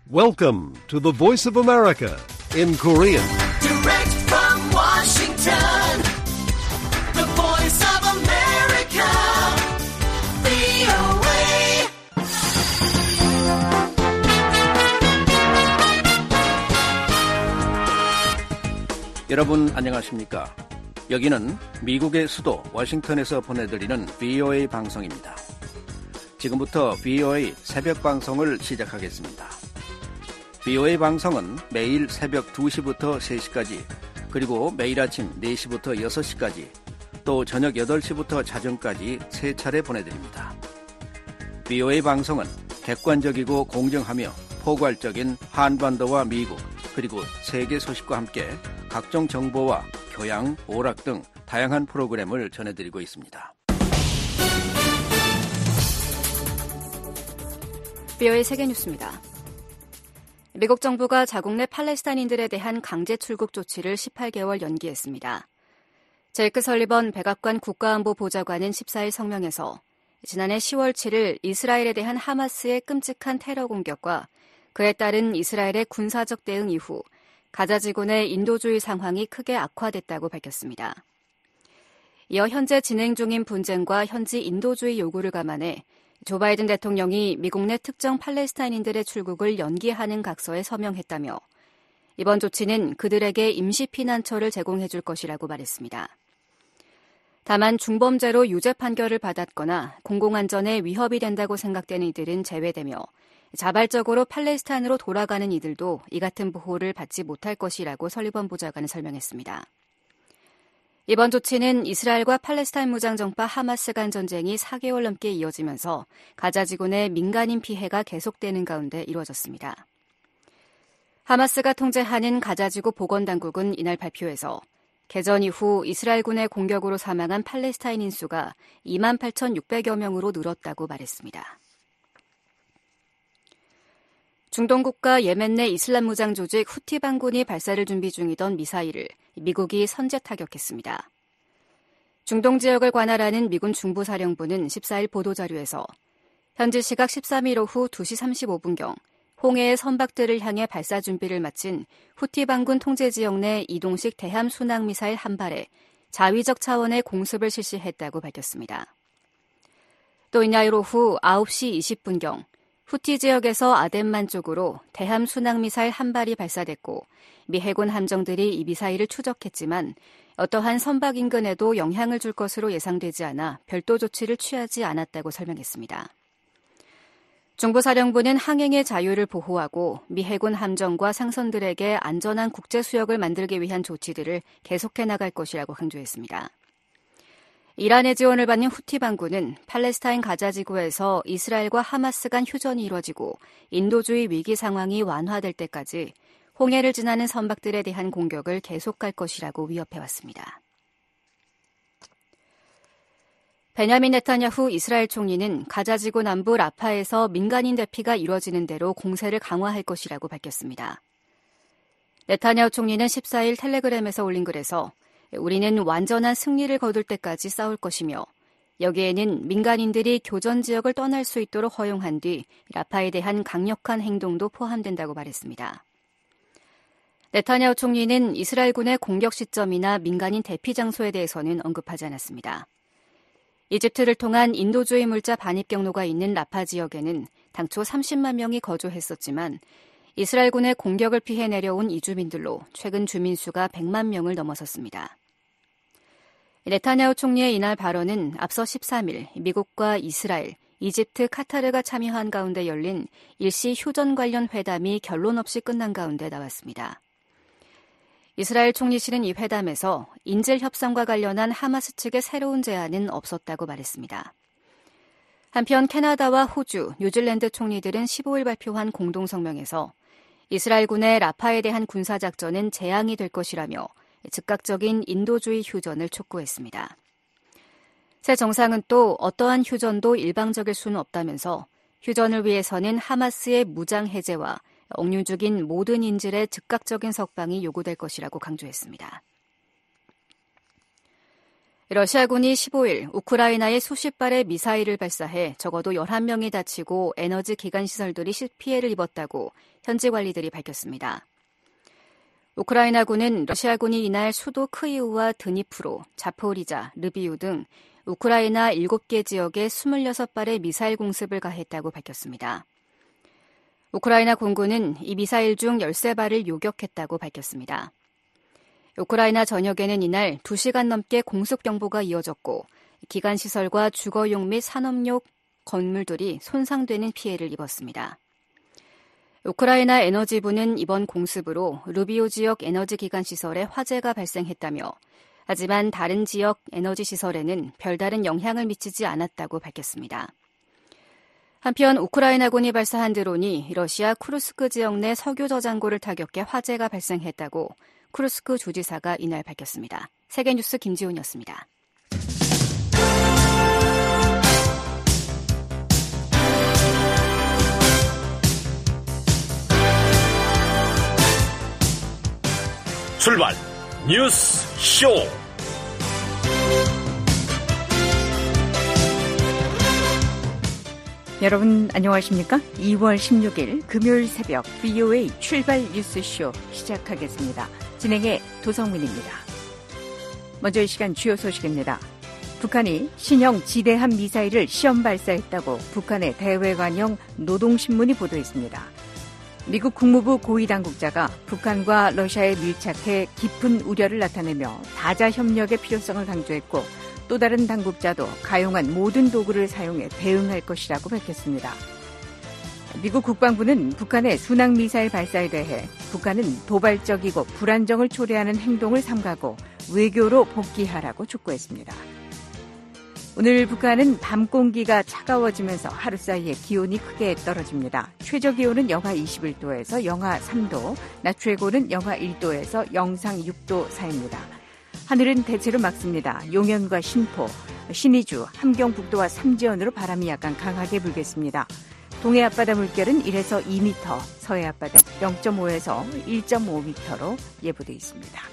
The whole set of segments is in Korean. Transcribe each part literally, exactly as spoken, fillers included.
Welcome to the Voice of America in Korean. Direct from Washington, the Voice of America, 브이오에이. 여러분 안녕하십니까? 여기는 미국의 수도 워싱턴에서 보내드리는 브이오에이 방송입니다. 지금부터 브이오에이 새벽 방송을 시작하겠습니다. 브이오에이 방송은 매일 새벽 두 시부터 세 시까지, 그리고 매일 아침 네 시부터 여섯 시까지, 또 저녁 여덟 시부터 자정까지 세 차례 보내드립니다. 브이오에이 방송은 객관적이고 공정하며 포괄적인 한반도와 미국, 그리고 세계 소식과 함께 각종 정보와 교양, 오락 등 다양한 프로그램을 전해드리고 있습니다. 브이오에이 세계뉴스입니다. 미국 정부가 자국 내 팔레스타인인들에 대한 강제 출국 조치를 십팔 개월 연기했습니다. 제이크 설리번 백악관 국가안보보좌관은 십사 일 성명에서 지난해 시월 칠일 이스라엘에 대한 하마스의 끔찍한 테러 공격과 그에 따른 이스라엘의 군사적 대응 이후 가자 지구내 인도주의 상황이 크게 악화됐다고 밝혔습니다. 이어 현재 진행 중인 분쟁과 현지 인도주의 요구를 감안해 조 바이든 대통령이 미국 내 특정 팔레스타인인들의 출국을 연기하는 각서에 서명했다며 이번 조치는 그들에게 임시 피난처를 제공해 줄 것이라고 말했습니다. 다만 중범죄로 유죄 판결을 받았거나 공공안전에 위협이 된다고 생각되는 이들은 제외되며 자발적으로 팔레스타인으로 돌아가는 이들도 이 같은 보호를 받지 못할 것이라고 설리번 보좌관은 설명했습니다. 이번 조치는 이스라엘과 팔레스타인 무장정파 하마스 간 전쟁이 사 개월 넘게 이어지면서 가자 지구 내 민간인 피해가 계속되는 가운데 이루어졌습니다. 하마스가 통제하는 가자 지구 보건당국은 이날 발표에서 개전 이후 이스라엘군의 공격으로 사망한 팔레스타인인 수가 이만 팔천육백여 명으로 늘었다고 말했습니다. 중동 국가 예멘 내 이슬람 무장 조직 후티 반군이 발사를 준비 중이던 미사일을 미국이 선제 타격했습니다. 중동 지역을 관할하는 미군 중부사령부는 십사 일 보도자료에서 현지 시각 십삼 일 오후 두 시 삼십오 분경 홍해의 선박들을 향해 발사 준비를 마친 후티 반군 통제 지역 내 이동식 대함 순항 미사일 한 발에 자위적 차원의 공습을 실시했다고 밝혔습니다. 또 이날 오후 아홉 시 이십 분경 후티 지역에서 아덴만 쪽으로 대함 순항 미사일 한 발이 발사됐고 미 해군 함정들이 이 미사일을 추적했지만 어떠한 선박 인근에도 영향을 줄 것으로 예상되지 않아 별도 조치를 취하지 않았다고 설명했습니다. 중부사령부는 항행의 자유를 보호하고 미 해군 함정과 상선들에게 안전한 국제 수역을 만들기 위한 조치들을 계속해 나갈 것이라고 강조했습니다. 이란의 지원을 받는 후티 반군은 팔레스타인 가자 지구에서 이스라엘과 하마스 간 휴전이 이뤄지고 인도주의 위기 상황이 완화될 때까지 홍해를 지나는 선박들에 대한 공격을 계속할 것이라고 위협해왔습니다. 베냐민 네타냐후 이스라엘 총리는 가자 지구 남부 라파에서 민간인 대피가 이뤄지는 대로 공세를 강화할 것이라고 밝혔습니다. 네타냐후 총리는 십사 일 텔레그램에서 올린 글에서 우리는 완전한 승리를 거둘 때까지 싸울 것이며 여기에는 민간인들이 교전 지역을 떠날 수 있도록 허용한 뒤 라파에 대한 강력한 행동도 포함된다고 말했습니다. 네타냐후 총리는 이스라엘군의 공격 시점이나 민간인 대피 장소에 대해서는 언급하지 않았습니다. 이집트를 통한 인도주의 물자 반입 경로가 있는 라파 지역에는 당초 삼십만 명이 거주했었지만 이스라엘군의 공격을 피해 내려온 이주민들로 최근 주민 수가 백만 명을 넘어섰습니다. 네타냐후 총리의 이날 발언은 앞서 십삼 일 미국과 이스라엘, 이집트, 카타르가 참여한 가운데 열린 일시 휴전 관련 회담이 결론 없이 끝난 가운데 나왔습니다. 이스라엘 총리실은 이 회담에서 인질 협상과 관련한 하마스 측의 새로운 제안은 없었다고 말했습니다. 한편 캐나다와 호주, 뉴질랜드 총리들은 십오 일 발표한 공동성명에서 이스라엘군의 라파에 대한 군사작전은 재앙이 될 것이라며 즉각적인 인도주의 휴전을 촉구했습니다. 새 정상은 또 어떠한 휴전도 일방적일 수는 없다면서 휴전을 위해서는 하마스의 무장 해제와 억류 중인 모든 인질의 즉각적인 석방이 요구될 것이라고 강조했습니다. 러시아군이 십오일 우크라이나에 수십 발의 미사일을 발사해 적어도 열한 명이 다치고 에너지 기관 시설들이 피해를 입었다고 현지 관리들이 밝혔습니다. 우크라이나군은 러시아군이 이날 수도 크이우와 드니프로, 자포리자, 르비우 등 우크라이나 일곱 개 지역에 이십육 발의 미사일 공습을 가했다고 밝혔습니다. 우크라이나 공군은 이 미사일 중 십삼 발을 요격했다고 밝혔습니다. 우크라이나 전역에는 이날 두 시간 넘게 공습 경보가 이어졌고 기관시설과 주거용 및 산업용 건물들이 손상되는 피해를 입었습니다. 우크라이나 에너지부는 이번 공습으로 루비오 지역 에너지 기관 시설에 화재가 발생했다며 하지만 다른 지역 에너지 시설에는 별다른 영향을 미치지 않았다고 밝혔습니다. 한편 우크라이나군이 발사한 드론이 러시아 쿠르스크 지역 내 석유 저장고를 타격해 화재가 발생했다고 쿠르스크 주지사가 이날 밝혔습니다. 세계뉴스 김지훈이었습니다. 출발 뉴스 쇼. 여러분 안녕하십니까? 이월 십육일 금요일 새벽 브이오에이 출발 뉴스쇼 시작하겠습니다. 진행의 도성민입니다. 먼저 이 시간 주요 소식입니다. 북한이 신형 지대함 미사일을 시험 발사했다고 북한의 대외관용 노동신문이 보도했습니다. 미국 국무부 고위당국자가 북한과 러시아에 밀착해 깊은 우려를 나타내며 다자 협력의 필요성을 강조했고 또 다른 당국자도 가용한 모든 도구를 사용해 대응할 것이라고 밝혔습니다. 미국 국방부는 북한의 순항미사일 발사에 대해 북한은 도발적이고 불안정을 초래하는 행동을 삼가고 외교로 복귀하라고 촉구했습니다. 오늘 북한은 밤 공기가 차가워지면서 하루 사이에 기온이 크게 떨어집니다. 최저기온은 영하 이십일 도에서 영하 삼 도, 낮 최고는 영하 일 도에서 영상 육 도 사이입니다. 하늘은 대체로 맑습니다. 용현과 신포, 신의주, 함경북도와 삼지연으로 바람이 약간 강하게 불겠습니다. 동해 앞바다 물결은 일에서 이 미터, 서해 앞바다 영 점 오에서 일 점 오 미터로 예보돼 있습니다.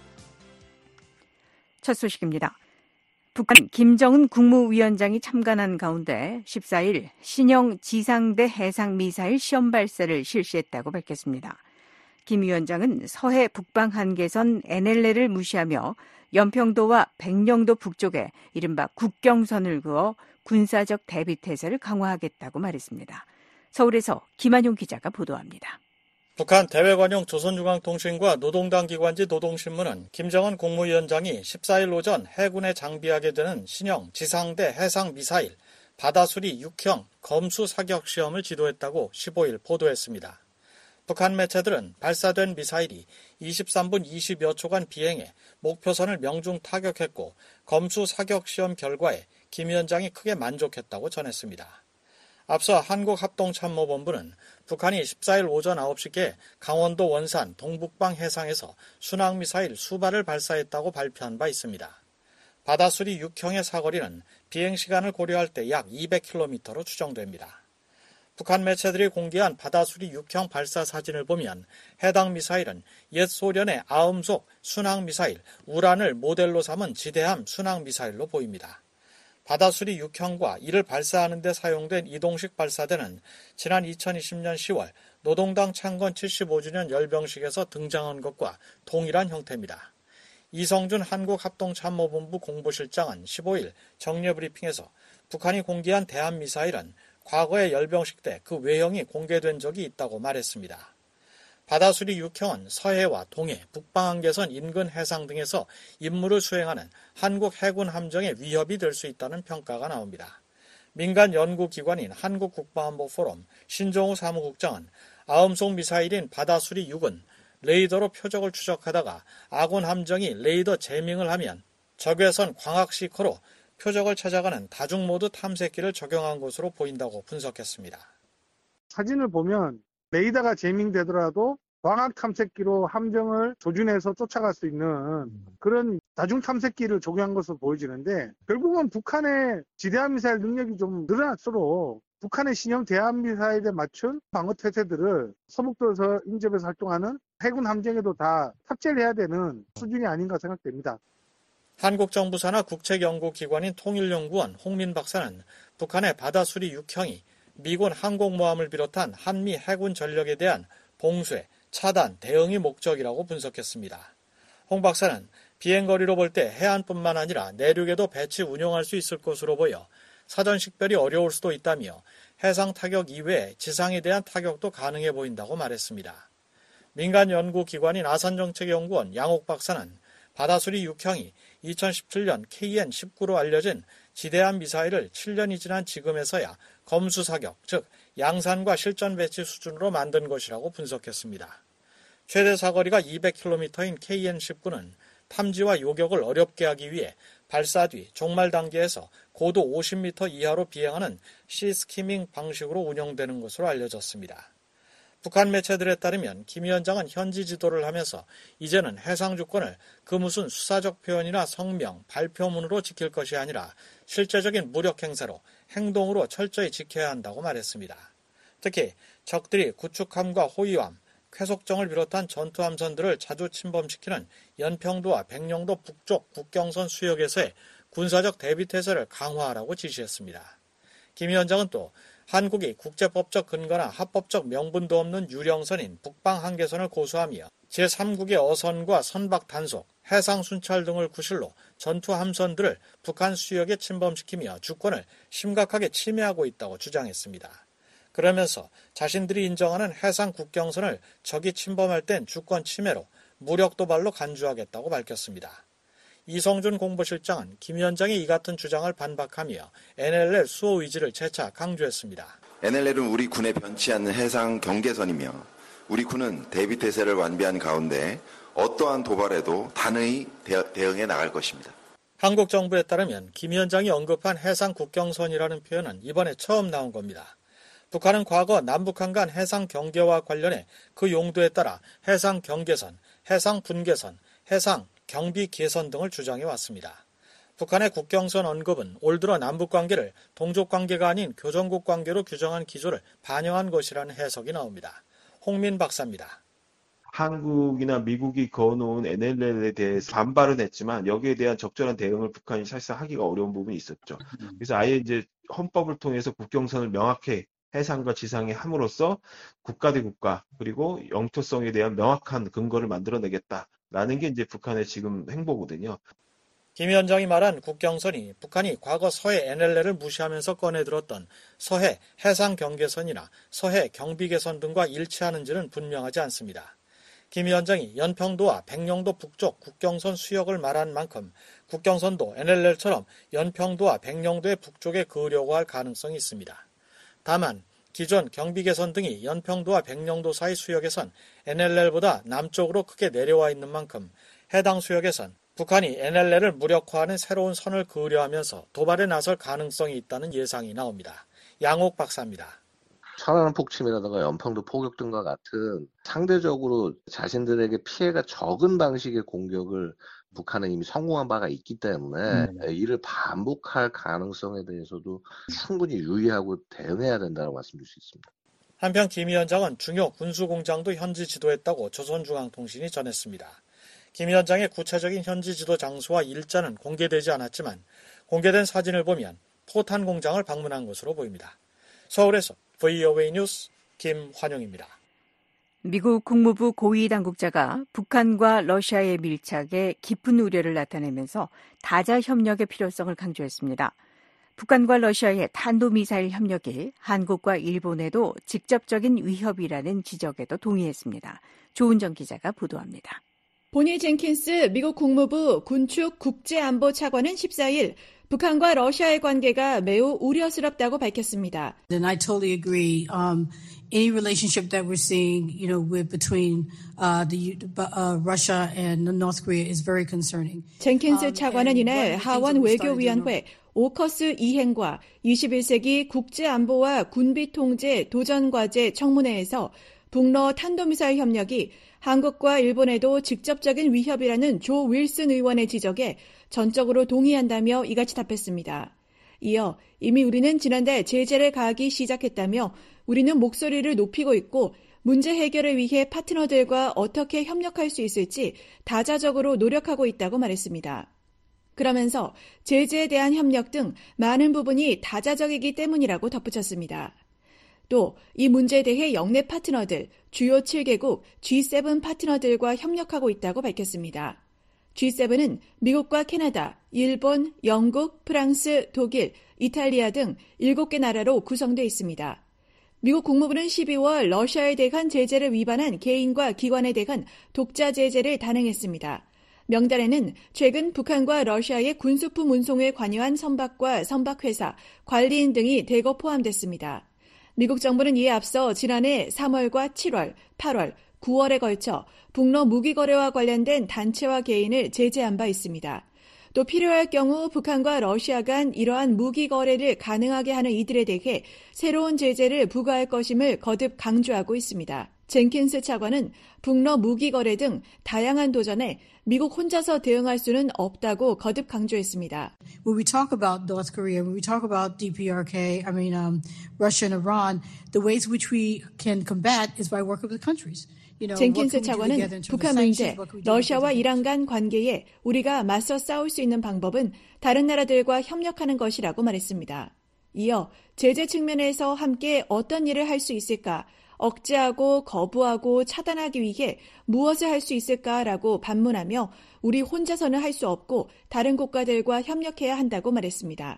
첫 소식입니다. 북한 김정은 국무위원장이 참관한 가운데 십사일 신형 지상대 해상미사일 시험 발사를 실시했다고 밝혔습니다. 김 위원장은 서해 북방 한계선 엔엘엘을 무시하며 연평도와 백령도 북쪽에 이른바 국경선을 그어 군사적 대비태세를 강화하겠다고 말했습니다. 서울에서 김한용 기자가 보도합니다. 북한 대외관용 조선중앙통신과 노동당 기관지 노동신문은 김정은 국무위원장이 십사일 오전 해군에 장비하게 되는 신형 지상대 해상미사일 바다수리 육형 검수 사격 시험을 지도했다고 십오일 보도했습니다. 북한 매체들은 발사된 미사일이 이십삼 분 이십여 초간 비행해 목표선을 명중 타격했고 검수 사격 시험 결과에 김 위원장이 크게 만족했다고 전했습니다. 앞서 한국합동참모본부는 북한이 십사일 오전 아홉 시께 강원도 원산 동북방 해상에서 순항미사일 수발을 발사했다고 발표한 바 있습니다. 바다수리 육형의 사거리는 비행시간을 고려할 때 약 이백 킬로미터로 추정됩니다. 북한 매체들이 공개한 바다수리 육형 발사 사진을 보면 해당 미사일은 옛 소련의 아음속 순항미사일 우란을 모델로 삼은 지대함 순항미사일로 보입니다. 바다수리 육형과 이를 발사하는 데 사용된 이동식 발사대는 지난 이천이십년 시월 노동당 창건 칠십오 주년 열병식에서 등장한 것과 동일한 형태입니다. 이성준 한국합동참모본부 공보실장은 십오일 정례브리핑에서 북한이 공개한 대함미사일은 과거의 열병식 때 그 외형이 공개된 적이 있다고 말했습니다. 바다수리 육형은 서해와 동해, 북방한계선 인근 해상 등에서 임무를 수행하는 한국 해군 함정의 위협이 될 수 있다는 평가가 나옵니다. 민간 연구기관인 한국국방안보포럼 신종우 사무국장은 아음속 미사일인 바다수리 육은 레이더로 표적을 추적하다가 아군 함정이 레이더 제밍을 하면 적외선 광학시커로 표적을 찾아가는 다중모드 탐색기를 적용한 것으로 보인다고 분석했습니다. 사진을 보면 레이더가 제밍되더라도 광학 탐색기로 함정을 조준해서 쫓아갈 수 있는 그런 다중 탐색기를 적용한 것으로 보여지는데 결국은 북한의 지대함 미사일 능력이 좀 늘어날수록 북한의 신형 대함 미사일에 맞춘 방어 태세들을 서북도에서 인접해서 활동하는 해군 함정에도 다 탑재를 해야 되는 수준이 아닌가 생각됩니다. 한국 정부 산하 국책연구기관인 통일연구원 홍민 박사는 북한의 바다수리 육형이 미군 항공모함을 비롯한 한미 해군 전력에 대한 봉쇄, 차단, 대응이 목적이라고 분석했습니다. 홍 박사는 비행거리로 볼 때 해안뿐만 아니라 내륙에도 배치 운용할 수 있을 것으로 보여 사전 식별이 어려울 수도 있다며 해상 타격 이외에 지상에 대한 타격도 가능해 보인다고 말했습니다. 민간 연구기관인 아산정책연구원 양옥 박사는 바다수리 육형이 이천십칠 년 케이엔 십구로 알려진 지대함 미사일을 칠 년이 지난 지금에서야 검수사격, 즉 양산과 실전 배치 수준으로 만든 것이라고 분석했습니다. 최대 사거리가 이백 킬로미터인 케이엔 십구는 탐지와 요격을 어렵게 하기 위해 발사 뒤 종말 단계에서 고도 오십 미터 이하로 비행하는 시스키밍 방식으로 운영되는 것으로 알려졌습니다. 북한 매체들에 따르면 김 위원장은 현지 지도를 하면서 이제는 해상 주권을 그 무슨 수사적 표현이나 성명, 발표문으로 지킬 것이 아니라 실제적인 무력 행사로 행동으로 철저히 지켜야 한다고 말했습니다. 특히 적들이 구축함과 호위함, 쾌속정을 비롯한 전투함선들을 자주 침범시키는 연평도와 백령도 북쪽 국경선 수역에서의 군사적 대비태세를 강화하라고 지시했습니다. 김 위원장은 또 한국이 국제법적 근거나 합법적 명분도 없는 유령선인 북방 한계선을 고수하며 제삼국의 어선과 선박 단속, 해상 순찰 등을 구실로 전투함선들을 북한 수역에 침범시키며 주권을 심각하게 침해하고 있다고 주장했습니다. 그러면서 자신들이 인정하는 해상 국경선을 적이 침범할 땐 주권 침해로 무력 도발로 간주하겠다고 밝혔습니다. 이성준 공보실장은 김 위원장의 이 같은 주장을 반박하며 엔엘엘 수호 의지를 재차 강조했습니다. 엔엘엘은 우리 군의 변치 않는 해상 경계선이며 우리 군은 대비태세를 완비한 가운데 어떠한 도발에도 단호히 대응해 나갈 것입니다. 한국 정부에 따르면 김 위원장이 언급한 해상 국경선이라는 표현은 이번에 처음 나온 겁니다. 북한은 과거 남북한 간 해상 경계와 관련해 그 용도에 따라 해상 경계선, 해상 분계선, 해상 경비 개선 등을 주장해 왔습니다. 북한의 국경선 언급은 올 들어 남북관계를 동족관계가 아닌 교정국 관계로 규정한 기조를 반영한 것이라는 해석이 나옵니다. 홍민 박사입니다. 한국이나 미국이 그어놓은 엔엘엘에 대해서 반발은 했지만 여기에 대한 적절한 대응을 북한이 사실상 하기가 어려운 부분이 있었죠. 그래서 아예 이제 헌법을 통해서 국경선을 명확히 해상과 지상에 함으로써 국가 대 국가 그리고 영토성에 대한 명확한 근거를 만들어내겠다라는 게 이제 북한의 지금 행보거든요. 김 위원장이 말한 국경선이 북한이 과거 서해 엔엘엘을 무시하면서 꺼내들었던 서해 해상 경계선이나 서해 경비개선 등과 일치하는지는 분명하지 않습니다. 김 위원장이 연평도와 백령도 북쪽 국경선 수역을 말한 만큼 국경선도 엔엘엘처럼 연평도와 백령도의 북쪽에 그으려고 할 가능성이 있습니다. 다만 기존 경비개선 등이 연평도와 백령도 사이 수역에선 엔엘엘보다 남쪽으로 크게 내려와 있는 만큼 해당 수역에선 북한이 엔엘엘을 무력화하는 새로운 선을 그으려 하면서 도발에 나설 가능성이 있다는 예상이 나옵니다. 양옥 박사입니다. 천안함 폭침이라든가 연평도 포격 등과 같은 상대적으로 자신들에게 피해가 적은 방식의 공격을 북한은 이미 성공한 바가 있기 때문에 음. 이를 반복할 가능성에 대해서도 충분히 유의하고 대응해야 된다고 말씀드릴 수 있습니다. 한편 김 위원장은 중요 군수공장도 현지 지도했다고 조선중앙통신이 전했습니다. 김 위원장의 구체적인 현지 지도 장소와 일자는 공개되지 않았지만 공개된 사진을 보면 포탄 공장을 방문한 것으로 보입니다. 서울에서 브이오에이 뉴스 김환영입니다. 미국 국무부 고위 당국자가 북한과 러시아의 밀착에 깊은 우려를 나타내면서 다자 협력의 필요성을 강조했습니다. 북한과 러시아의 탄도미사일 협력이 한국과 일본에도 직접적인 위협이라는 지적에도 동의했습니다. 조은정 기자가 보도합니다. 보니 젠킨스 미국 국무부 군축 국제안보 차관은 십사 일 북한과 러시아의 관계가 매우 우려스럽다고 밝혔습니다. And I totally agree. Um, any relationship that we're seeing, you know, with between uh, the uh, Russia and North Korea is very concerning. 젠킨스 um, 차관은 이날 하원 외교위원회 오커스 이행과 이십일 세기 국제안보와 군비통제 도전과제 청문회에서 북러 탄도미사일 협력이 한국과 일본에도 직접적인 위협이라는 조 윌슨 의원의 지적에 전적으로 동의한다며 이같이 답했습니다. 이어 이미 우리는 지난달 제재를 가하기 시작했다며 우리는 목소리를 높이고 있고 문제 해결을 위해 파트너들과 어떻게 협력할 수 있을지 다자적으로 노력하고 있다고 말했습니다. 그러면서 제재에 대한 협력 등 많은 부분이 다자적이기 때문이라고 덧붙였습니다. 또 이 문제에 대해 영내 파트너들, 주요 칠 개국 지 세븐 파트너들과 협력하고 있다고 밝혔습니다. 지 세븐은 미국과 캐나다, 일본, 영국, 프랑스, 독일, 이탈리아 등 일곱 개 나라로 구성되어 있습니다. 미국 국무부는 십이월 러시아에 대한 제재를 위반한 개인과 기관에 대한 독자 제재를 단행했습니다. 명단에는 최근 북한과 러시아의 군수품 운송에 관여한 선박과 선박회사, 관리인 등이 대거 포함됐습니다. 미국 정부는 이에 앞서 지난해 삼월과 칠월, 팔월, 구월에 걸쳐 북러 무기 거래와 관련된 단체와 개인을 제재한 바 있습니다. 또 필요할 경우 북한과 러시아 간 이러한 무기 거래를 가능하게 하는 이들에 대해 새로운 제재를 부과할 것임을 거듭 강조하고 있습니다. 젠킨스 차관은 북러 무기 거래 등 다양한 도전에 미국 혼자서 대응할 수는 없다고 거듭 강조했습니다. When we talk about North Korea, when we talk about D P R K, I mean um, Russia and Iran, the ways which we can combat is by working with countries. 젠킨스 차관은 북한 문제, 러시아와 이란 간 관계에 우리가 맞서 싸울 수 있는 방법은 다른 나라들과 협력하는 것이라고 말했습니다. 이어 제재 측면에서 함께 어떤 일을 할 수 있을까, 억제하고 거부하고 차단하기 위해 무엇을 할 수 있을까라고 반문하며 우리 혼자서는 할 수 없고 다른 국가들과 협력해야 한다고 말했습니다.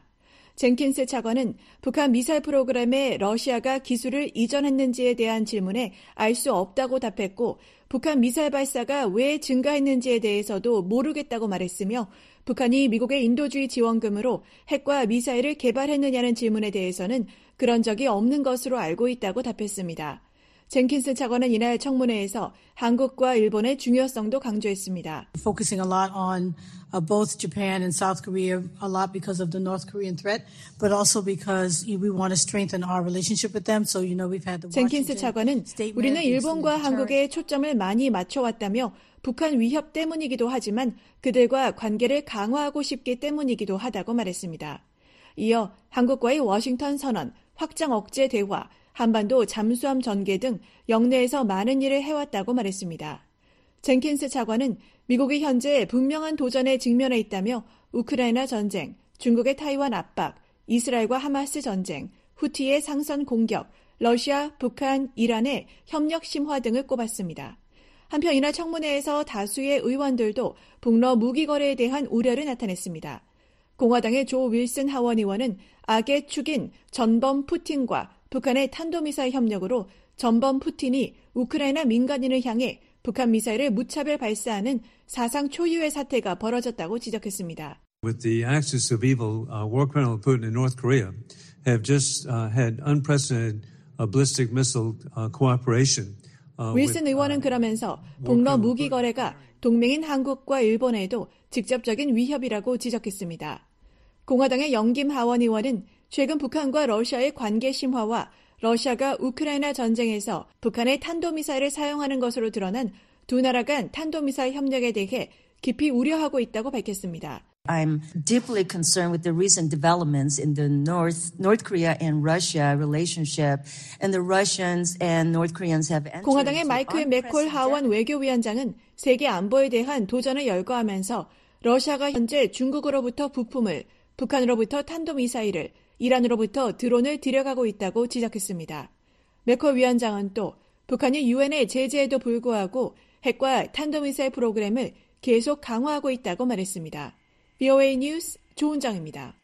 젠킨스 차관은 북한 미사일 프로그램에 러시아가 기술을 이전했는지에 대한 질문에 알 수 없다고 답했고 북한 미사일 발사가 왜 증가했는지에 대해서도 모르겠다고 말했으며 북한이 미국의 인도주의 지원금으로 핵과 미사일을 개발했느냐는 질문에 대해서는 그런 적이 없는 것으로 알고 있다고 답했습니다. 젠킨스 차관은 이날 청문회에서 한국과 일본의 중요성도 강조했습니다. Focusing a lot on uh, both Japan and South Korea, a lot because of the North Korean threat, but also because we want to strengthen our relationship with them. So you know we've had the 젠킨스 차관은 우리는 일본과 한국에 초점을 많이 맞춰왔다며 북한 위협 때문이기도 하지만 그들과 관계를 강화하고 싶기 때문이기도 하다고 말했습니다. 이어 한국과의 워싱턴 선언, 확장 억제 대화, 한반도 잠수함 전개 등 영내에서 많은 일을 해왔다고 말했습니다. 젠킨스 차관은 미국이 현재 분명한 도전에 직면해 있다며 우크라이나 전쟁, 중국의 타이완 압박, 이스라엘과 하마스 전쟁, 후티의 상선 공격, 러시아, 북한, 이란의 협력 심화 등을 꼽았습니다. 한편 이날 청문회에서 다수의 의원들도 북러 무기 거래에 대한 우려를 나타냈습니다. 공화당의 조 윌슨 하원 의원은 악의 축인 전범 푸틴과 북한의 탄도미사일 협력으로 전범 푸틴이 우크라이나 민간인을 향해 북한 미사일을 무차별 발사하는 사상 초유의 사태가 벌어졌다고 지적했습니다. With the axis of evil, uh, war criminal Putin in North Korea have just uh, had unprecedented uh, ballistic missile uh, cooperation. Uh, 윌슨 의원은 그러면서 북러 무기 거래가 동맹인 한국과 일본에도 직접적인 위협이라고 지적했습니다. 공화당의 영김 하원 의원은 최근 북한과 러시아의 관계 심화와 러시아가 우크라이나 전쟁에서 북한의 탄도미사일을 사용하는 것으로 드러난 두 나라 간 탄도미사일 협력에 대해 깊이 우려하고 있다고 밝혔습니다. I'm deeply concerned with the recent developments in the North, North Korea and Russia relationship, and the Russians and North Koreans have entered 공화당의 마이클 맥콜 하원 외교위원장은 세계 안보에 대한 도전을 열거하면서 러시아가 현재 중국으로부터 부품을, 북한으로부터 탄도미사일을, 이란으로부터 드론을 들여가고 있다고 지적했습니다. 맥콜 위원장은 또 북한이 유엔의 제재에도 불구하고 핵과 탄도미사일 프로그램을 계속 강화하고 있다고 말했습니다. 브이오에이 뉴스 조은정입니다.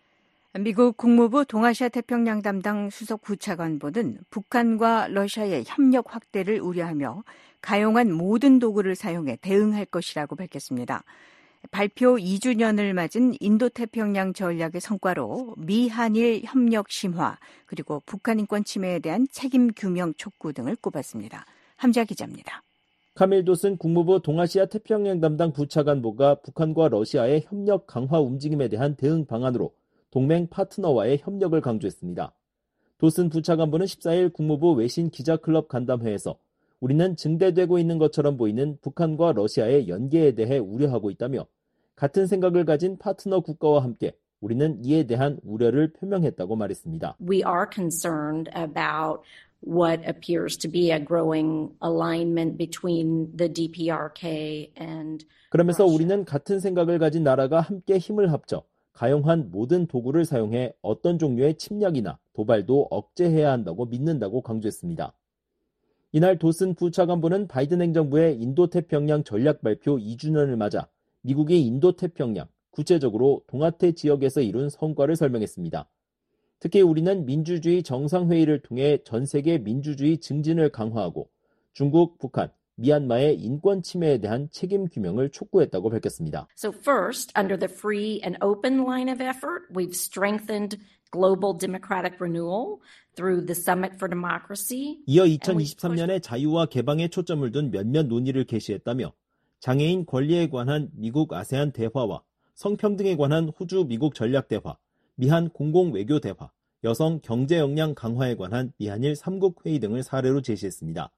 미국 국무부 동아시아 태평양 담당 수석 부차관보는 북한과 러시아의 협력 확대를 우려하며 가용한 모든 도구를 사용해 대응할 것이라고 밝혔습니다. 발표 이 주년을 맞은 인도태평양 전략의 성과로 미한일 협력 심화 그리고 북한 인권 침해에 대한 책임 규명 촉구 등을 꼽았습니다. 함자 기자입니다. 카밀 도슨 국무부 동아시아 태평양 담당 부차관보가 북한과 러시아의 협력 강화 움직임에 대한 대응 방안으로 동맹 파트너와의 협력을 강조했습니다. 도슨 부차관보는 십사일 국무부 외신 기자클럽 간담회에서 우리는 증대되고 있는 것처럼 보이는 북한과 러시아의 연계에 대해 우려하고 있다며 같은 생각을 가진 파트너 국가와 함께 우리는 이에 대한 우려를 표명했다고 말했습니다. We are concerned about what appears to be a growing alignment between the D P R K and 그러면서 우리는 같은 생각을 가진 나라가 함께 힘을 합쳐 가용한 모든 도구를 사용해 어떤 종류의 침략이나 도발도 억제해야 한다고 믿는다고 강조했습니다. 이날 도슨 부차관보는 바이든 행정부의 인도태평양 전략 발표 이 주년을 맞아 미국이 인도태평양, 구체적으로 동아태 지역에서 이룬 성과를 설명했습니다. 특히 우리는 민주주의 정상회의를 통해 전 세계 민주주의 증진을 강화하고 중국, 북한, 미얀마의 인권 침해에 대한 책임 규명을 촉구했다고 밝혔습니다. So first, under the free and open line of effort, we've strengthened global democratic renewal through the Summit for Democracy. 이어 이천이십삼 년에 자유와 개방에 초점을 둔 몇몇 논의를 게시했다며 장애인 권리에 관한 미국 아세안 대화와 성평등에 관한 호주 미국 전략 대화, 미한 공공 외교 대화, 여성 경제 역량 강화에 관한 미한일 삼국 회의 등을 사례로 제시했습니다.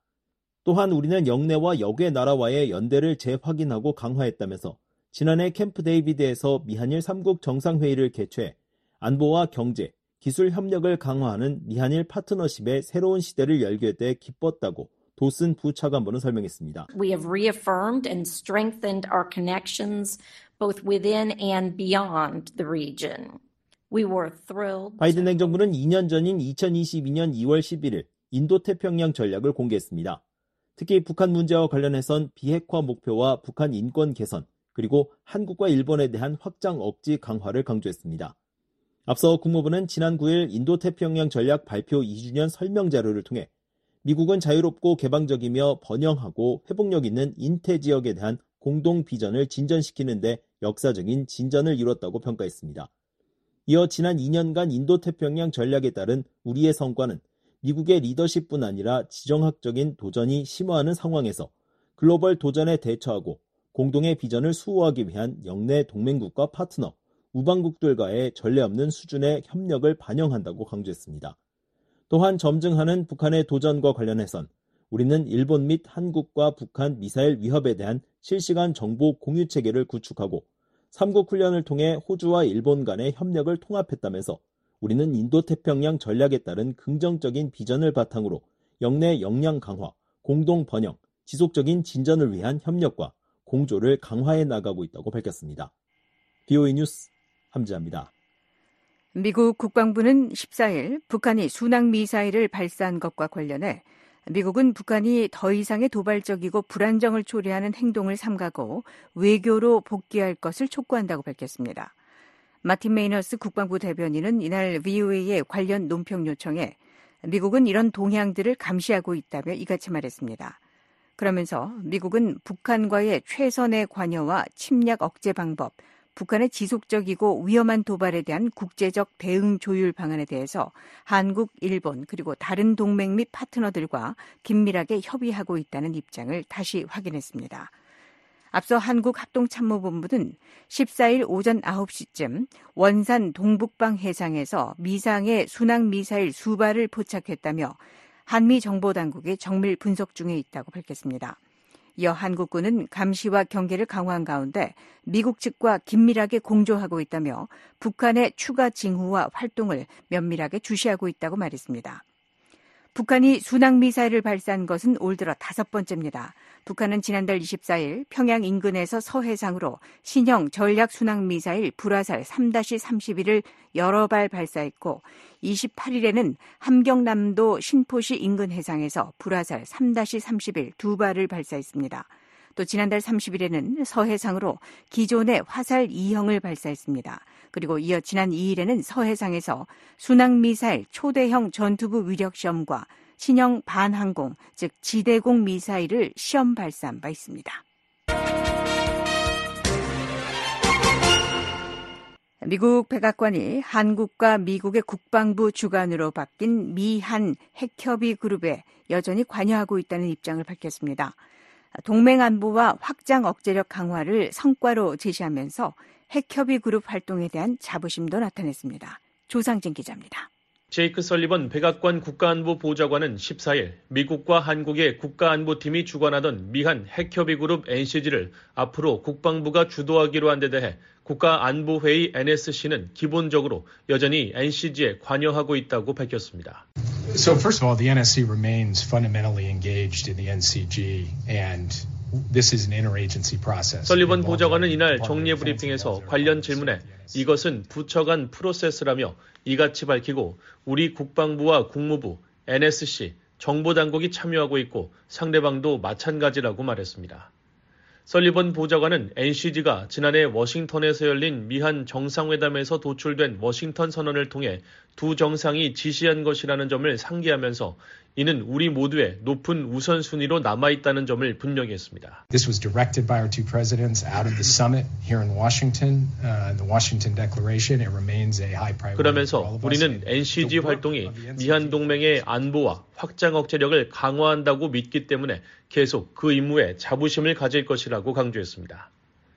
또한 우리는 영내와 역외 나라와의 연대를 재확인하고 강화했다면서 지난해 캠프 데이비드에서 미한일 삼국 정상회의를 개최해 안보와 경제, 기술 협력을 강화하는 미한일 파트너십의 새로운 시대를 열게 돼 기뻤다고 도슨 부차관보는 설명했습니다. We have reaffirmed and strengthened our connections both within and beyond the region. We were thrilled. 바이든 행정부는 이 년 전인 이천이십이 년 이월 십일일 인도태평양 전략을 공개했습니다. 특히 북한 문제와 관련해선 비핵화 목표와 북한 인권 개선, 그리고 한국과 일본에 대한 확장 억지 강화를 강조했습니다. 앞서 국무부는 지난 구일 인도태평양 전략 발표 이 주년 설명 자료를 통해 미국은 자유롭고 개방적이며 번영하고 회복력 있는 인태 지역에 대한 공동 비전을 진전시키는 데 역사적인 진전을 이뤘다고 평가했습니다. 이어 지난 이 년간 인도태평양 전략에 따른 우리의 성과는 미국의 리더십뿐 아니라 지정학적인 도전이 심화하는 상황에서 글로벌 도전에 대처하고 공동의 비전을 수호하기 위한 영내 동맹국과 파트너, 우방국들과의 전례 없는 수준의 협력을 반영한다고 강조했습니다. 또한 점증하는 북한의 도전과 관련해선 우리는 일본 및 한국과 북한 미사일 위협에 대한 실시간 정보 공유 체계를 구축하고 삼국 훈련을 통해 호주와 일본 간의 협력을 통합했다면서 우리는 인도태평양 전략에 따른 긍정적인 비전을 바탕으로 영내 역량 강화, 공동 번영, 지속적인 진전을 위한 협력과 공조를 강화해 나가고 있다고 밝혔습니다. 비오이 뉴스 함지아입니다. 미국 국방부는 십사일 북한이 순항미사일을 발사한 것과 관련해 미국은 북한이 더 이상의 도발적이고 불안정을 초래하는 행동을 삼가고 외교로 복귀할 것을 촉구한다고 밝혔습니다. 마틴 메이너스 국방부 대변인은 이날 브이오에이의 관련 논평 요청에 미국은 이런 동향들을 감시하고 있다며 이같이 말했습니다. 그러면서 미국은 북한과의 최선의 관여와 침략 억제 방법, 북한의 지속적이고 위험한 도발에 대한 국제적 대응 조율 방안에 대해서 한국, 일본 그리고 다른 동맹 및 파트너들과 긴밀하게 협의하고 있다는 입장을 다시 확인했습니다. 앞서 한국합동참모본부는 십사일 오전 아홉 시쯤 원산 동북방 해상에서 미상의 순항미사일 수발을 포착했다며 한미 정보당국이 정밀 분석 중에 있다고 밝혔습니다. 이어 한국군은 감시와 경계를 강화한 가운데 미국 측과 긴밀하게 공조하고 있다며 북한의 추가 징후와 활동을 면밀하게 주시하고 있다고 말했습니다. 북한이 순항미사일을 발사한 것은 올 들어 다섯 번째입니다. 북한은 지난달 이십사일 평양 인근에서 서해상으로 신형 전략 순항미사일 불화살 삼 삼십일을 여러 발 발사했고 이십팔일에는 함경남도 신포시 인근 해상에서 불화살 삼 삼십일 두 발을 발사했습니다. 또 지난달 삼십일에는 서해상으로 기존의 화살 이형을 발사했습니다. 그리고 이어 지난 이일에는 서해상에서 순항미사일 초대형 전투부 위력 시험과 신형 반항공, 즉 지대공 미사일을 시험 발사한 바 있습니다. 미국 백악관이 한국과 미국의 국방부 주관으로 바뀐 미한 핵협의 그룹에 여전히 관여하고 있다는 입장을 밝혔습니다. 동맹 안보와 확장 억제력 강화를 성과로 제시하면서 핵협의 그룹 활동에 대한 자부심도 나타냈습니다. 조상진 기자입니다. 제이크 설리번 백악관 국가안보 보좌관은 십사일 미국과 한국의 국가안보팀이 주관하던 미한 핵협의 그룹 엔씨지를 앞으로 국방부가 주도하기로 한 데 대해 국가안보회의 엔에스씨는 기본적으로 여전히 엔씨지에 관여하고 있다고 밝혔습니다. So first of all, the N S C remains fundamentally engaged in the N C G and This is an interagency process. 설리번 보좌관은 이날 정례 브리핑에서 관련 질문에 이것은 부처 간 프로세스라며 이같이 밝히고 우리 국방부와 국무부, 엔에스씨, 정보당국이 참여하고 있고 상대방도 마찬가지라고 말했습니다. 설리번 보좌관은 엔씨지가 지난해 워싱턴에서 열린 미한 정상회담에서 도출된 워싱턴 선언을 통해 두 정상이 지시한 것이라는 점을 상기하면서 이는 우리 모두의 높은 우선순위로 남아있다는 점을 분명히 했습니다. This was directed by our two presidents out of the summit here in Washington, uh, the Washington Declaration. It remains a high priority. 그러면서 우리는 엔씨지 활동이 미한 동맹의 안보와 확장 억제력을 강화한다고 믿기 때문에 계속 그 임무에 자부심을 가질 것이라고 강조했습니다.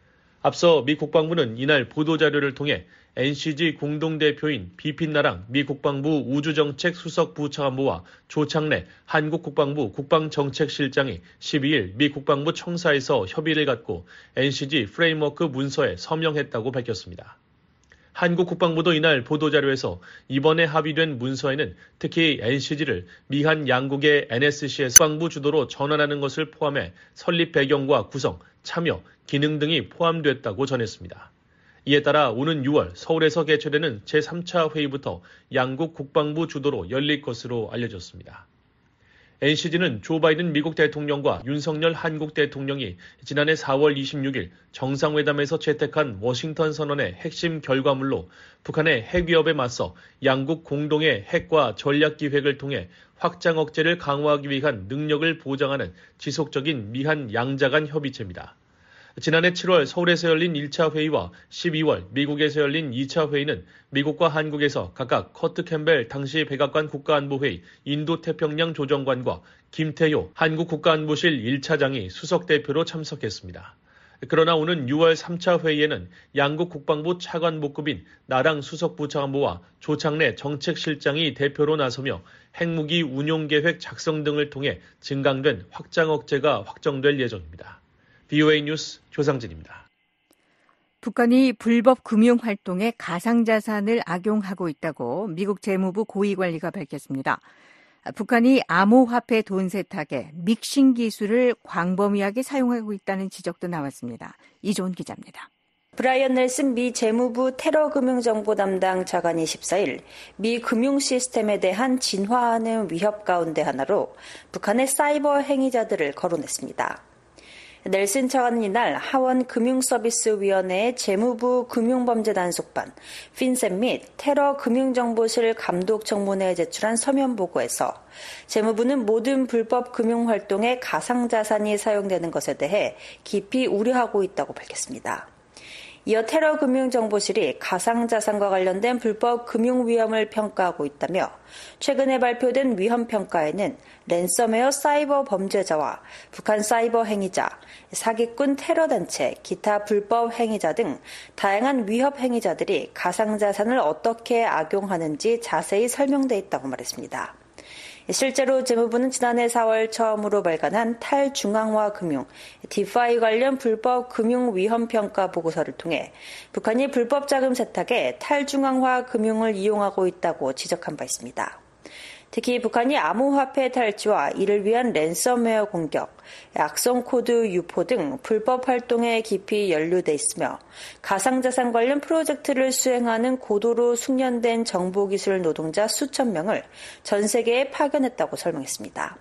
앞서 미 국방부는 이날 보도자료를 통해 엔씨지 공동대표인 비핀나랑 미 국방부 우주정책 수석 부차관보와 조창래 한국 국방부 국방정책실장이 십이일 미 국방부 청사에서 협의를 갖고 엔씨지 프레임워크 문서에 서명했다고 밝혔습니다. 한국 국방부도 이날 보도자료에서 이번에 합의된 문서에는 특히 엔씨지를 미한 양국의 엔에스씨에서 국방부 주도로 전환하는 것을 포함해 설립 배경과 구성, 참여, 기능 등이 포함됐다고 전했습니다. 이에 따라 오는 유월 서울에서 개최되는 제삼 차 회의부터 양국 국방부 주도로 열릴 것으로 알려졌습니다. 엔씨지는 조 바이든 미국 대통령과 윤석열 한국 대통령이 지난해 사월 이십육일 정상회담에서 채택한 워싱턴 선언의 핵심 결과물로 북한의 핵 위협에 맞서 양국 공동의 핵과 전략 기획을 통해 확장 억제를 강화하기 위한 능력을 보장하는 지속적인 미한 양자 간 협의체입니다. 지난해 칠월 서울에서 열린 일 차 회의와 십이월 미국에서 열린 이 차 회의는 미국과 한국에서 각각 커트 캠벨 당시 백악관 국가안보회의 인도태평양 조정관과 김태효 한국 국가안보실 일 차장이 수석대표로 참석했습니다. 그러나 오는 유월 삼 차 회의에는 양국 국방부 차관복급인 나랑 수석부차관보와 조창래 정책실장이 대표로 나서며 핵무기 운용계획 작성 등을 통해 증강된 확장 억제가 확정될 예정입니다. 비오에이 뉴스 조상진입니다. 북한이 불법 금융활동에 가상자산을 악용하고 있다고 미국 재무부 고위관리가 밝혔습니다. 북한이 암호화폐 돈 세탁에 믹싱 기술을 광범위하게 사용하고 있다는 지적도 나왔습니다. 이조은 기자입니다. 브라이언 넬슨 미 재무부 테러 금융정보 담당 차관이 십사일 미 금융 시스템에 대한 진화하는 위협 가운데 하나로 북한의 사이버 행위자들을 거론했습니다. 넬슨 차관은 이날 하원 금융서비스위원회의 재무부 금융범죄단속반, 핀셋 및 테러 금융정보실 감독청문회에 제출한 서면 보고에서 재무부는 모든 불법 금융활동에 가상자산이 사용되는 것에 대해 깊이 우려하고 있다고 밝혔습니다. 이어 테러 금융정보실이 가상자산과 관련된 불법 금융 위험을 평가하고 있다며 최근에 발표된 위험평가에는 랜섬웨어 사이버 범죄자와 북한 사이버 행위자, 사기꾼 테러단체, 기타 불법 행위자 등 다양한 위협 행위자들이 가상자산을 어떻게 악용하는지 자세히 설명돼 있다고 말했습니다. 실제로 재무부는 지난해 사월 처음으로 발간한 탈중앙화 금융, 디파이 관련 불법 금융 위험 평가 보고서를 통해 북한이 불법 자금 세탁에 탈중앙화 금융을 이용하고 있다고 지적한 바 있습니다. 특히 북한이 암호화폐 탈취와 이를 위한 랜섬웨어 공격, 악성 코드 유포 등 불법 활동에 깊이 연루돼 있으며 가상자산 관련 프로젝트를 수행하는 고도로 숙련된 정보기술 노동자 수천 명을 전 세계에 파견했다고 설명했습니다.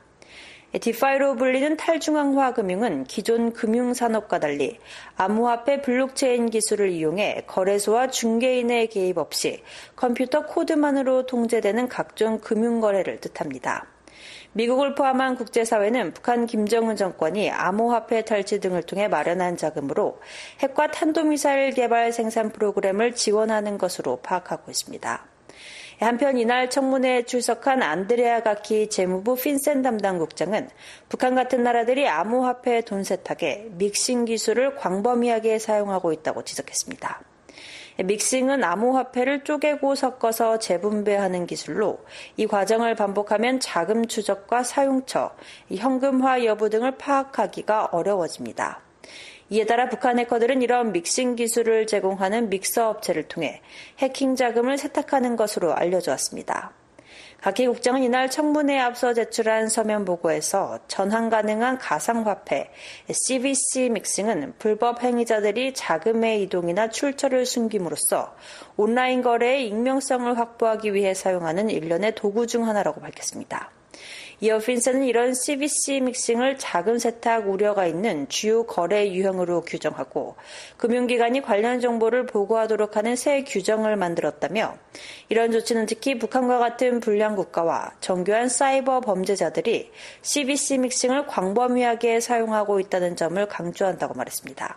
디파이로 불리는 탈중앙화 금융은 기존 금융산업과 달리 암호화폐 블록체인 기술을 이용해 거래소와 중개인의 개입 없이 컴퓨터 코드만으로 통제되는 각종 금융거래를 뜻합니다. 미국을 포함한 국제사회는 북한 김정은 정권이 암호화폐 탈취 등을 통해 마련한 자금으로 핵과 탄도미사일 개발 생산 프로그램을 지원하는 것으로 파악하고 있습니다. 한편 이날 청문회에 출석한 안드레아 가키 재무부 핀센 담당 국장은 북한 같은 나라들이 암호화폐 돈 세탁에 믹싱 기술을 광범위하게 사용하고 있다고 지적했습니다. 믹싱은 암호화폐를 쪼개고 섞어서 재분배하는 기술로 이 과정을 반복하면 자금 추적과 사용처, 현금화 여부 등을 파악하기가 어려워집니다. 이에 따라 북한 해커들은 이런 믹싱 기술을 제공하는 믹서 업체를 통해 해킹 자금을 세탁하는 것으로 알려져 왔습니다. 각희 국장은 이날 청문회에 앞서 제출한 서면 보고에서 전환 가능한 가상화폐 씨비씨 믹싱은 불법 행위자들이 자금의 이동이나 출처를 숨김으로써 온라인 거래의 익명성을 확보하기 위해 사용하는 일련의 도구 중 하나라고 밝혔습니다. 이어 핀셋은 이런 씨비씨 믹싱을 자금 세탁 우려가 있는 주요 거래 유형으로 규정하고 금융기관이 관련 정보를 보고하도록 하는 새 규정을 만들었다며 이런 조치는 특히 북한과 같은 불량 국가와 정교한 사이버 범죄자들이 씨비씨 믹싱을 광범위하게 사용하고 있다는 점을 강조한다고 말했습니다.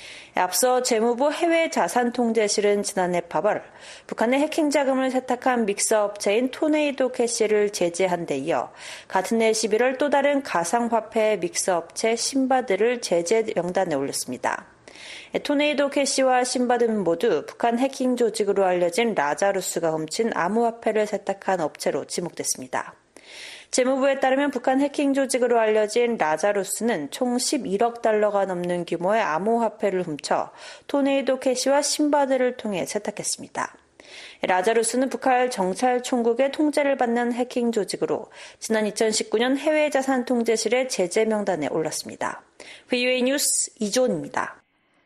앞서 재무부 해외자산통제실은 지난해 팔월 북한의 해킹 자금을 세탁한 믹서 업체인 토네이도 캐시를 제재한 데 이어 같은 해 십일월 또 다른 가상화폐 믹서 업체 신바드를 제재 명단에 올렸습니다. 토네이도 캐시와 신바드는 모두 북한 해킹 조직으로 알려진 라자루스가 훔친 암호화폐를 세탁한 업체로 지목됐습니다. 재무부에 따르면 북한 해킹 조직으로 알려진 라자루스는 총 십일억 달러가 넘는 규모의 암호화폐를 훔쳐 토네이도 캐시와 신바드를 통해 세탁했습니다. 라자루스는 북한 정찰총국의 통제를 받는 해킹 조직으로 지난 이천십구 년 해외자산통제실의 제재 명단에 올랐습니다. 브이오에이 뉴스 이존입니다.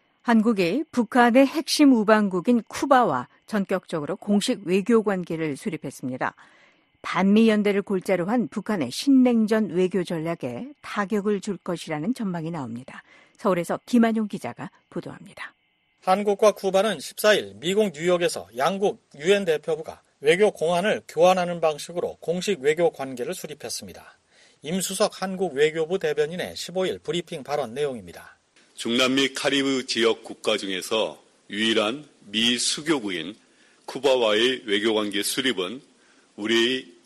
한국이 북한의 핵심 우방국인 쿠바와 전격적으로 공식 외교 관계를 수립했습니다. 반미 연대를 골자로 한 북한의 신냉전 외교 전략에 타격을 줄 것이라는 전망이 나옵니다. 서울에서 김한용 기자가 보도합니다. 한국과 쿠바는 십사일 미국 뉴욕에서 양국 유엔 대표부가 외교 공안을 교환하는 방식으로 공식 외교 관계를 수립했습니다. 임수석 한국 외교부 대변인의 십오일 브리핑 발언 내용입니다. 중남미 카리브 지역 국가 중에서 유일한 미 수교국인 쿠바와의 외교관계 수립은 우리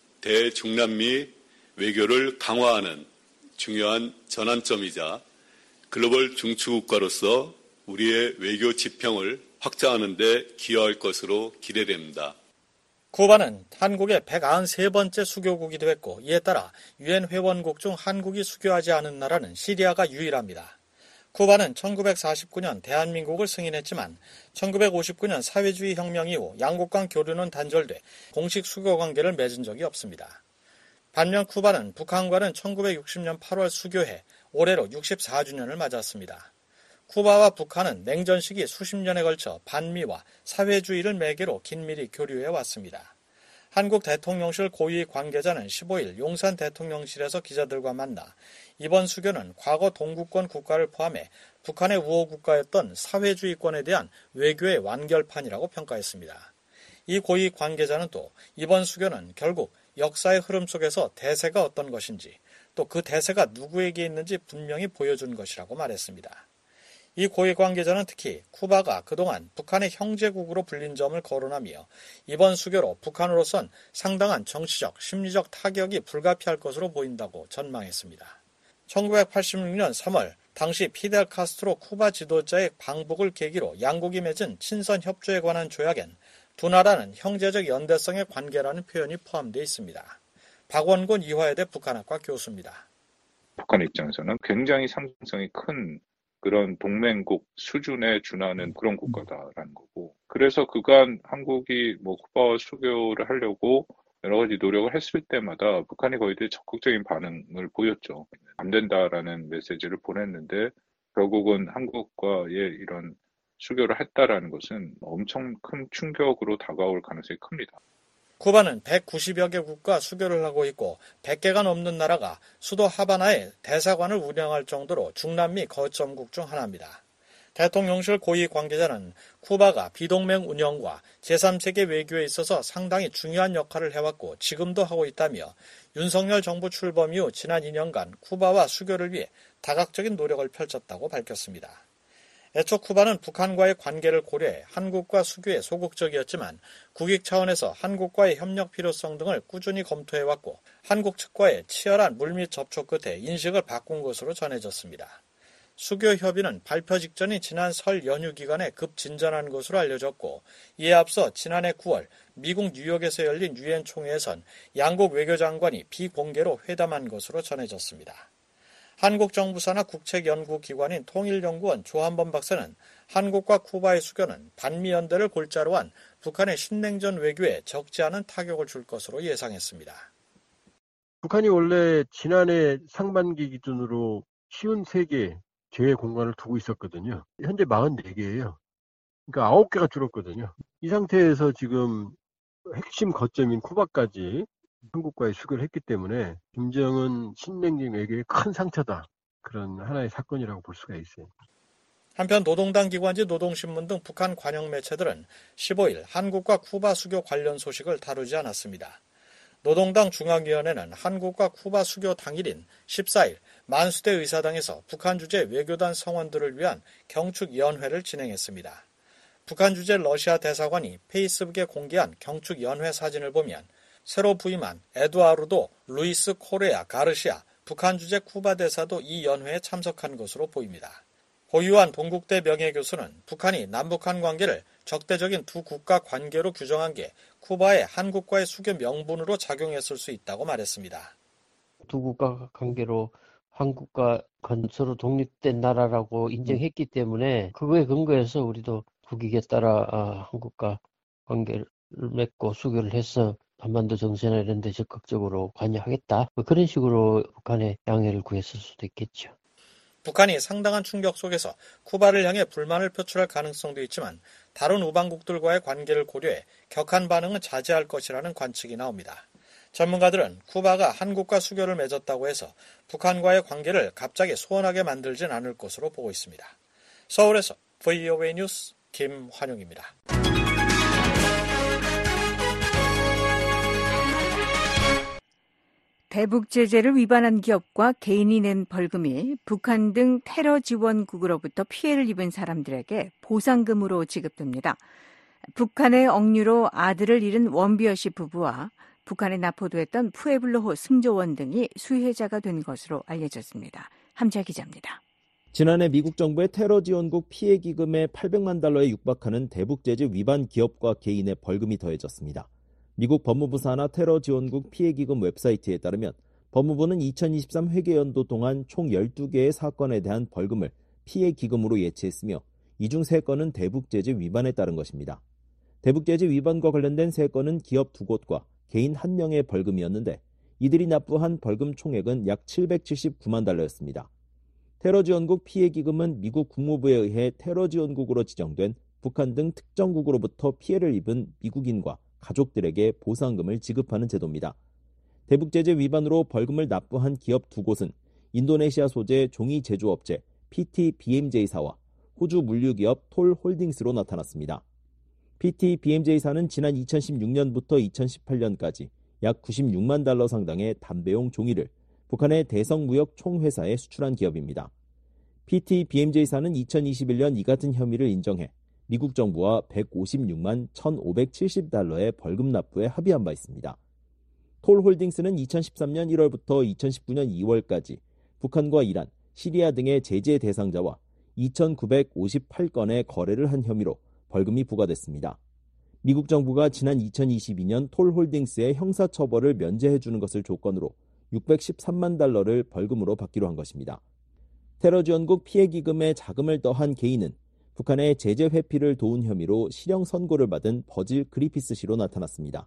대중남미 외교를 강화하는 중요한 전환점이자 글로벌 중추국가로서 우리의 외교 지평을 확장하는 데 기여할 것으로 기대됩니다. 쿠바는 한국의 백구십삼 번째 수교국이기도 했고 이에 따라 유엔 회원국 중 한국이 수교하지 않은 나라는 시리아가 유일합니다. 쿠바는 천구백사십구 년 대한민국을 승인했지만 천구백오십구 년 사회주의 혁명 이후 양국 간 교류는 단절돼 공식 수교 관계를 맺은 적이 없습니다. 반면 쿠바는 북한과는 천구백육십 년 팔월 수교해 올해로 육십사 주년을 맞았습니다. 쿠바와 북한은 냉전 시기 수십 년에 걸쳐 반미와 사회주의를 매개로 긴밀히 교류해 왔습니다. 한국 대통령실 고위 관계자는 십오일 용산 대통령실에서 기자들과 만나 이번 수교는 과거 동구권 국가를 포함해 북한의 우호국가였던 사회주의권에 대한 외교의 완결판이라고 평가했습니다. 이 고위 관계자는 또 이번 수교는 결국 역사의 흐름 속에서 대세가 어떤 것인지 또 그 대세가 누구에게 있는지 분명히 보여준 것이라고 말했습니다. 이 고위 관계자는 특히 쿠바가 그동안 북한의 형제국으로 불린 점을 거론하며 이번 수교로 북한으로선 상당한 정치적, 심리적 타격이 불가피할 것으로 보인다고 전망했습니다. 천구백팔십육 년 삼월 당시 피델 카스트로 쿠바 지도자의 방북을 계기로 양국이 맺은 친선 협조에 관한 조약엔 두 나라는 형제적 연대성의 관계라는 표현이 포함되어 있습니다. 박원곤 이화여대 북한학과 교수입니다. 북한 입장에서는 굉장히 상징성이 큰 그런 동맹국 수준에 준하는 그런 국가다라는 거고, 그래서 그간 한국이 뭐 쿠바와 수교를 하려고 여러 가지 노력을 했을 때마다 북한이 거의 대해 적극적인 반응을 보였죠. 안 된다라는 메시지를 보냈는데 결국은 한국과의 이런 수교를 했다라는 것은 엄청 큰 충격으로 다가올 가능성이 큽니다. 쿠바는 백구십여 개 국가 수교를 하고 있고 백 개가 넘는 나라가 수도 하바나에 대사관을 운영할 정도로 중남미 거점국 중 하나입니다. 대통령실 고위 관계자는 쿠바가 비동맹 운영과 제삼 세계 외교에 있어서 상당히 중요한 역할을 해왔고 지금도 하고 있다며 윤석열 정부 출범 이후 지난 이 년간 쿠바와 수교를 위해 다각적인 노력을 펼쳤다고 밝혔습니다. 애초 쿠바는 북한과의 관계를 고려해 한국과 수교에 소극적이었지만 국익 차원에서 한국과의 협력 필요성 등을 꾸준히 검토해왔고 한국 측과의 치열한 물밑 접촉 끝에 인식을 바꾼 것으로 전해졌습니다. 수교협의는 발표 직전인 지난 설 연휴 기간에 급진전한 것으로 알려졌고, 이에 앞서 지난해 구월 미국 뉴욕에서 열린 유엔 총회에선 양국 외교장관이 비공개로 회담한 것으로 전해졌습니다. 한국 정부 산하 국책연구기관인 통일연구원 조한범 박사는 한국과 쿠바의 수교는 반미연대를 골자로 한 북한의 신냉전 외교에 적지 않은 타격을 줄 것으로 예상했습니다. 북한이 원래 지난해 상반기 기준으로 오십사 개 제외 공간을 두고 있었거든요. 현재 사십사 개예요. 그러니까 아홉 개가 줄었거든요. 이 상태에서 지금 핵심 거점인 쿠바까지 한국과의 수교를 했기 때문에 김정은 신냉전 외교의 큰 상처다. 그런 하나의 사건이라고 볼 수가 있어요. 한편 노동당 기관지 노동신문 등 북한 관영 매체들은 십오일 한국과 쿠바 수교 관련 소식을 다루지 않았습니다. 노동당 중앙위원회는 한국과 쿠바 수교 당일인 십사일 만수대 의사당에서 북한 주재 외교단 성원들을 위한 경축연회를 진행했습니다. 북한 주재 러시아 대사관이 페이스북에 공개한 경축연회 사진을 보면 새로 부임한 에두아르도 루이스 코레아 가르시아 북한 주재 쿠바 대사도 이 연회에 참석한 것으로 보입니다. 고유한 동국대 명예교수는 북한이 남북한 관계를 적대적인 두 국가 관계로 규정한 게 쿠바의 한국과의 수교 명분으로 작용했을 수 있다고 말했습니다. 두 국가 관계로 한국과 서로 독립된 나라라고 인정했기 때문에 그거에 근거해서 우리도 국익에 따라 한국과 관계를 맺고 수교를 해서 한반도 정세나 이런 데 적극적으로 관여하겠다. 그런 식으로 북한의 양해를 구했을 수도 있겠죠. 북한이 상당한 충격 속에서 쿠바를 향해 불만을 표출할 가능성도 있지만 다른 우방국들과의 관계를 고려해 격한 반응은 자제할 것이라는 관측이 나옵니다. 전문가들은 쿠바가 한국과 수교를 맺었다고 해서 북한과의 관계를 갑자기 소원하게 만들진 않을 것으로 보고 있습니다. 서울에서 브이오에이 뉴스 김환용입니다. 대북 제재를 위반한 기업과 개인이 낸 벌금이 북한 등 테러 지원국으로부터 피해를 입은 사람들에게 보상금으로 지급됩니다. 북한의 억류로 아들을 잃은 원비어 씨 부부와 북한에 납포됐던 푸에블로호 승조원 등이 수혜자가 된 것으로 알려졌습니다. 함자 기자입니다. 지난해 미국 정부의 테러 지원국 피해 기금에 팔백만 달러에 육박하는 대북 제재 위반 기업과 개인의 벌금이 더해졌습니다. 미국 법무부 산하 테러 지원국 피해기금 웹사이트에 따르면 법무부는 이천이십삼 회계연도 동안 총 열두 개의 사건에 대한 벌금을 피해기금으로 예치했으며 이 중 세 건은 대북제재 위반에 따른 것입니다. 대북제재 위반과 관련된 세 건은 기업 두 곳과 개인 한 명의 벌금이었는데 이들이 납부한 벌금 총액은 약 칠백칠십구만 달러였습니다. 테러 지원국 피해기금은 미국 국무부에 의해 테러 지원국으로 지정된 북한 등 특정국으로부터 피해를 입은 미국인과 가족들에게 보상금을 지급하는 제도입니다. 대북제재 위반으로 벌금을 납부한 기업 두 곳은 인도네시아 소재 종이 제조업체 피티비엠제이사와 호주 물류기업 톨홀딩스로 나타났습니다. 피티비엠제이사는 지난 이천십육 년부터 이천십팔 년까지 약 구십육만 달러 상당의 담배용 종이를 북한의 대성무역 총회사에 수출한 기업입니다. 피티비엠제이사는 이천이십일 년 이 같은 혐의를 인정해 미국 정부와 백오십육만 천오백칠십 달러의 벌금 납부에 합의한 바 있습니다. 톨홀딩스는 이천십삼 년 일월부터 이천십구 년 이월까지 북한과 이란, 시리아 등의 제재 대상자와 이천구백오십팔 건의 거래를 한 혐의로 벌금이 부과됐습니다. 미국 정부가 지난 이천이십이 년 톨홀딩스의 형사처벌을 면제해주는 것을 조건으로 육백십삼만 달러를 벌금으로 받기로 한 것입니다. 테러 지원국 피해기금에 자금을 더한 개인은 북한의 제재 회피를 도운 혐의로 실형 선고를 받은 버질 그리피스 씨로 나타났습니다.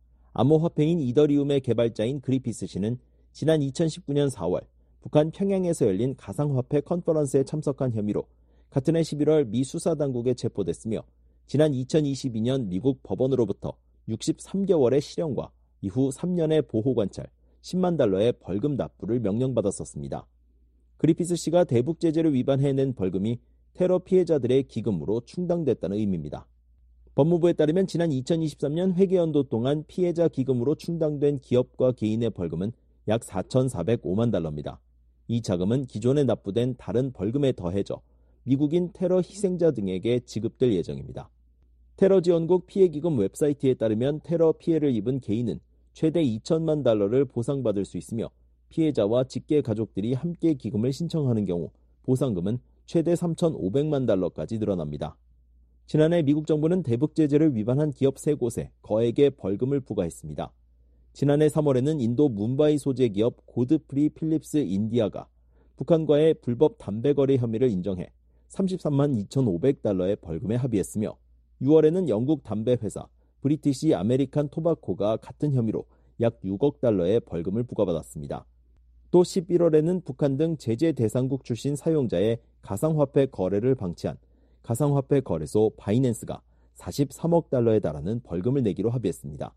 암호화폐인 이더리움의 개발자인 그리피스 씨는 지난 이천십구 년 사월 북한 평양에서 열린 가상화폐 컨퍼런스에 참석한 혐의로 같은 해 십일월 미 수사당국에 체포됐으며 지난 이천이십이 년 미국 법원으로부터 육십삼 개월의 실형과 이후 삼 년의 보호관찰, 십만 달러의 벌금 납부를 명령받았었습니다. 그리피스 씨가 대북 제재를 위반해 낸 벌금이 테러 피해자들의 기금으로 충당됐다는 의미입니다. 법무부에 따르면 지난 이천이십삼 년 회계연도 동안 피해자 기금으로 충당된 기업과 개인의 벌금은 약 사천사백오만 달러입니다. 이 자금은 기존에 납부된 다른 벌금에 더해져 미국인 테러 희생자 등에게 지급될 예정입니다. 테러 지원국 피해기금 웹사이트에 따르면 테러 피해를 입은 개인은 최대 이천만 달러를 보상받을 수 있으며 피해자와 직계 가족들이 함께 기금을 신청하는 경우 보상금은 최대 삼천오백만 달러까지 늘어납니다. 지난해 미국 정부는 대북 제재를 위반한 기업 세 곳에 거액의 벌금을 부과했습니다. 지난해 삼월에는 인도 뭄바이 소재 기업 고드프리 필립스 인디아가 북한과의 불법 담배 거래 혐의를 인정해 삼십삼만 이천오백 달러의 벌금에 합의했으며 유월에는 영국 담배 회사 브리티시 아메리칸 토바코가 같은 혐의로 약 육억 달러의 벌금을 부과받았습니다. 또 십일월에는 북한 등 제재 대상국 출신 사용자의 가상화폐 거래를 방치한 가상화폐 거래소 바이낸스가 사십삼억 달러에 달하는 벌금을 내기로 합의했습니다.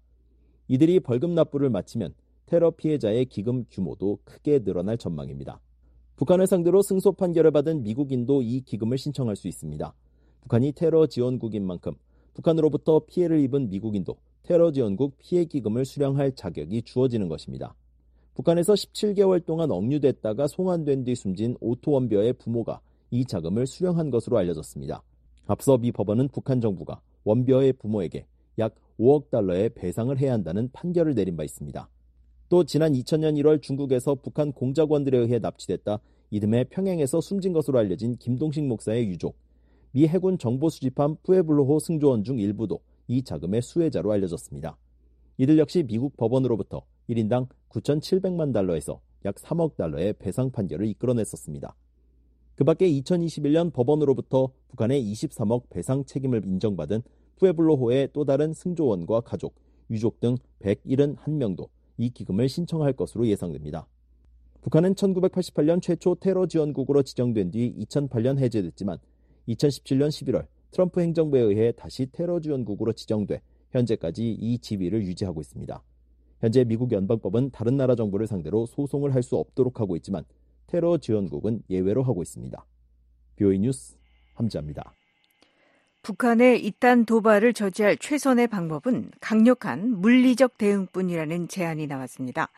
이들이 벌금 납부를 마치면 테러 피해자의 기금 규모도 크게 늘어날 전망입니다. 북한을 상대로 승소 판결을 받은 미국인도 이 기금을 신청할 수 있습니다. 북한이 테러 지원국인 만큼 북한으로부터 피해를 입은 미국인도 테러 지원국 피해 기금을 수령할 자격이 주어지는 것입니다. 북한에서 십칠 개월 동안 억류됐다가 송환된 뒤 숨진 오토 원벼의 부모가 이 자금을 수령한 것으로 알려졌습니다. 앞서 미 법원은 북한 정부가 원벼의 부모에게 약 오억 달러의 배상을 해야 한다는 판결을 내린 바 있습니다. 또 지난 이천년 일월 중국에서 북한 공작원들에 의해 납치됐다 이듬해 평양에서 숨진 것으로 알려진 김동식 목사의 유족, 미 해군 정보 수집함 푸에블로호 승조원 중 일부도 이 자금의 수혜자로 알려졌습니다. 이들 역시 미국 법원으로부터 일 인당 구천칠백만 달러에서 약 삼억 달러의 배상 판결을 이끌어냈었습니다. 그 밖에 이천이십일년 법원으로부터 북한의 이십삼억 배상 책임을 인정받은 푸에블로호의 또 다른 승조원과 가족, 유족 등 백칠십일 명도 이 기금을 신청할 것으로 예상됩니다. 북한은 천구백팔십팔년 최초 테러 지원국으로 지정된 뒤 이천팔년 해제됐지만 이천십칠년 십일월 트럼프 행정부에 의해 다시 테러 지원국으로 지정돼 현재까지 이 지위를 유지하고 있습니다. 현재 미국 연방법은 다른 나라 정부를 상대로 소송을 할 수 없도록 하고 있지만 테러 지원국은 예외로 하고 있습니다. 비오이 뉴스 함지아입니다. 북한의 이딴 도발을 저지할 최선의 방법은 강력한 물리적 대응뿐이라는 제안이 나왔습니다.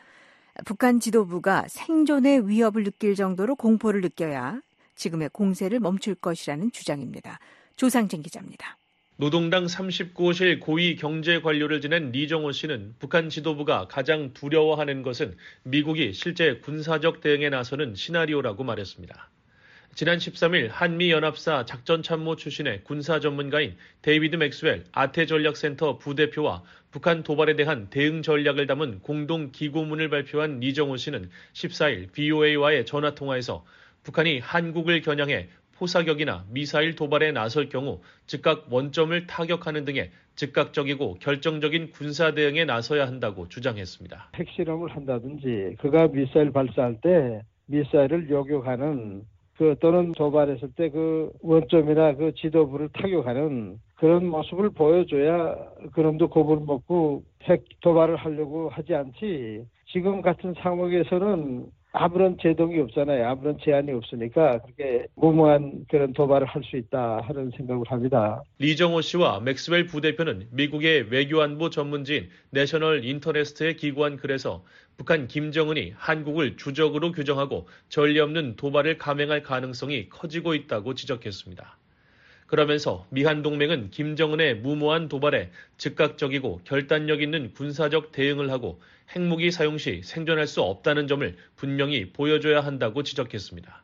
북한 지도부가 생존의 위협을 느낄 정도로 공포를 느껴야 지금의 공세를 멈출 것이라는 주장입니다. 조상진 기자입니다. 노동당 삼십구호실 고위 경제관료를 지낸 리정호 씨는 북한 지도부가 가장 두려워하는 것은 미국이 실제 군사적 대응에 나서는 시나리오라고 말했습니다. 지난 십삼일 한미연합사 작전참모 출신의 군사 전문가인 데이비드 맥스웰 아태전략센터 부대표와 북한 도발에 대한 대응 전략을 담은 공동 기고문을 발표한 리정호 씨는 십사일 브이오에이와의 전화통화에서 북한이 한국을 겨냥해 포사격이나 미사일 도발에 나설 경우 즉각 원점을 타격하는 등의 즉각적이고 결정적인 군사 대응에 나서야 한다고 주장했습니다. 핵실험을 한다든지 그가 미사일 발사할 때 미사일을 요격하는 그 또는 도발했을 때 그 원점이나 그 지도부를 타격하는 그런 모습을 보여줘야 그놈도 겁을 먹고 핵 도발을 하려고 하지 않지. 지금 같은 상황에서는 아무런 제동이 없잖아요. 아무런 제한이 없으니까 그렇게 무모한 그런 도발을 할 수 있다 하는 생각을 합니다. 리정호 씨와 맥스웰 부대표는 미국의 외교안보 전문지인 내셔널 인터레스트에 기고한 글에서 북한 김정은이 한국을 주적으로 규정하고 전례 없는 도발을 감행할 가능성이 커지고 있다고 지적했습니다. 그러면서 미한 동맹은 김정은의 무모한 도발에 즉각적이고 결단력 있는 군사적 대응을 하고 핵무기 사용 시 생존할 수 없다는 점을 분명히 보여줘야 한다고 지적했습니다.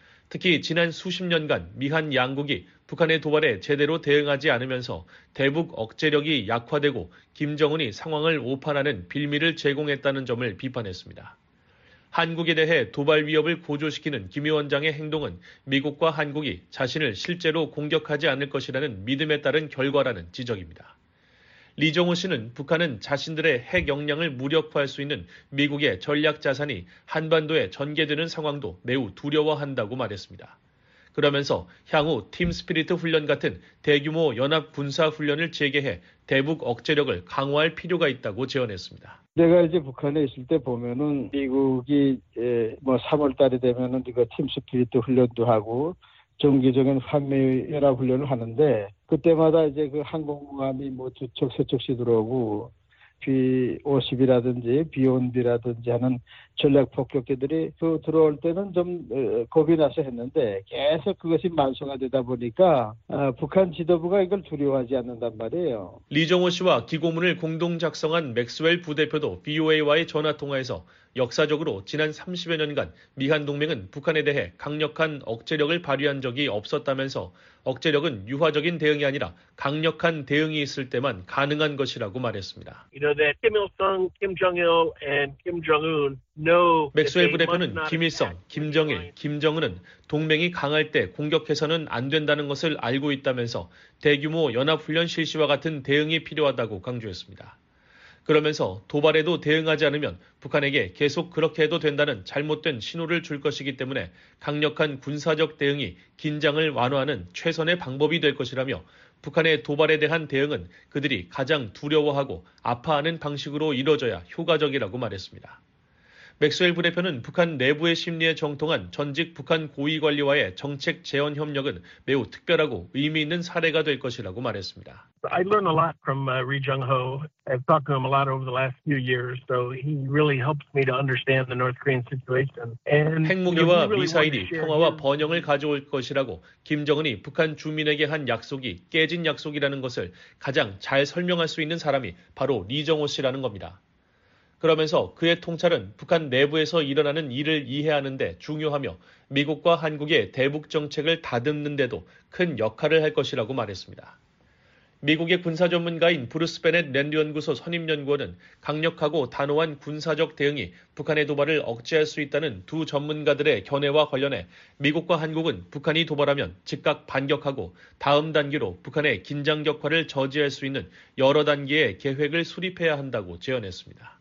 특히 지난 수십 년간 미한 양국이 북한의 도발에 제대로 대응하지 않으면서 대북 억제력이 약화되고 김정은이 상황을 오판하는 빌미를 제공했다는 점을 비판했습니다. 한국에 대해 도발 위협을 고조시키는 김 위원장의 행동은 미국과 한국이 자신을 실제로 공격하지 않을 것이라는 믿음에 따른 결과라는 지적입니다. 리정호 씨는 북한은 자신들의 핵 역량을 무력화할 수 있는 미국의 전략 자산이 한반도에 전개되는 상황도 매우 두려워한다고 말했습니다. 그러면서 향후 팀 스피리트 훈련 같은 대규모 연합 군사 훈련을 재개해 대북 억제력을 강화할 필요가 있다고 제언했습니다. 내가 이제 북한에 있을 때 보면은 미국이 뭐 삼월 달이 되면은 이거 팀 스피리트 훈련도 하고 정기적인 한미 연합 훈련을 하는데 그때마다 이제 그 항공모함이 뭐 두척 세척씩 들어오고 비 오십이라든지 비온비라든지 하는 전략 폭격기들이 그 들어올 때는 좀 겁이 나서 했는데 계속 그것이 만성화되다 보니까 북한 지도부가 이걸 두려워하지 않는단 말이에요. 리정호 씨와 기고문을 공동 작성한 맥스웰 부대표도 비오에이와의 전화통화에서 역사적으로 지난 삼십여 년간 미한 동맹은 북한에 대해 강력한 억제력을 발휘한 적이 없었다면서 억제력은 유화적인 대응이 아니라 강력한 대응이 있을 때만 가능한 것이라고 말했습니다. You know that Kim Il-sung, Kim Jong-il, and Kim Jong-un know. 맥스웰 부대표는 김일성, 김정일, 김정은은 동맹이 강할 때 공격해서는 안 된다는 것을 알고 있다면서 대규모 연합훈련 실시와 같은 대응이 필요하다고 강조했습니다. 그러면서 도발에도 대응하지 않으면 북한에게 계속 그렇게 해도 된다는 잘못된 신호를 줄 것이기 때문에 강력한 군사적 대응이 긴장을 완화하는 최선의 방법이 될 것이라며 북한의 도발에 대한 대응은 그들이 가장 두려워하고 아파하는 방식으로 이뤄져야 효과적이라고 말했습니다. 맥스웰 부대표는 북한 내부의 심리에 정통한 전직 북한 고위관리와의 정책 재원 협력은 매우 특별하고 의미 있는 사례가 될 것이라고 말했습니다. I learned a lot from uh, Ri Jung-ho. I've talked to him a lot over the last few years, so he really helps me to understand the North Korean situation. And 핵무기와 미사일이 평화와 번영을 가져올 것이라고 김정은이 북한 주민에게 한 약속이 깨진 약속이라는 것을 가장 잘 설명할 수 있는 사람이 바로 리정호 씨라는 겁니다. 그러면서 그의 통찰은 북한 내부에서 일어나는 일을 이해하는 데 중요하며 미국과 한국의 대북 정책을 다듬는 데도 큰 역할을 할 것이라고 말했습니다. 미국의 군사 전문가인 브루스 베넷 랜드 연구소 선임 연구원은 강력하고 단호한 군사적 대응이 북한의 도발을 억제할 수 있다는 두 전문가들의 견해와 관련해 미국과 한국은 북한이 도발하면 즉각 반격하고 다음 단계로 북한의 긴장 격화를 저지할 수 있는 여러 단계의 계획을 수립해야 한다고 제언했습니다.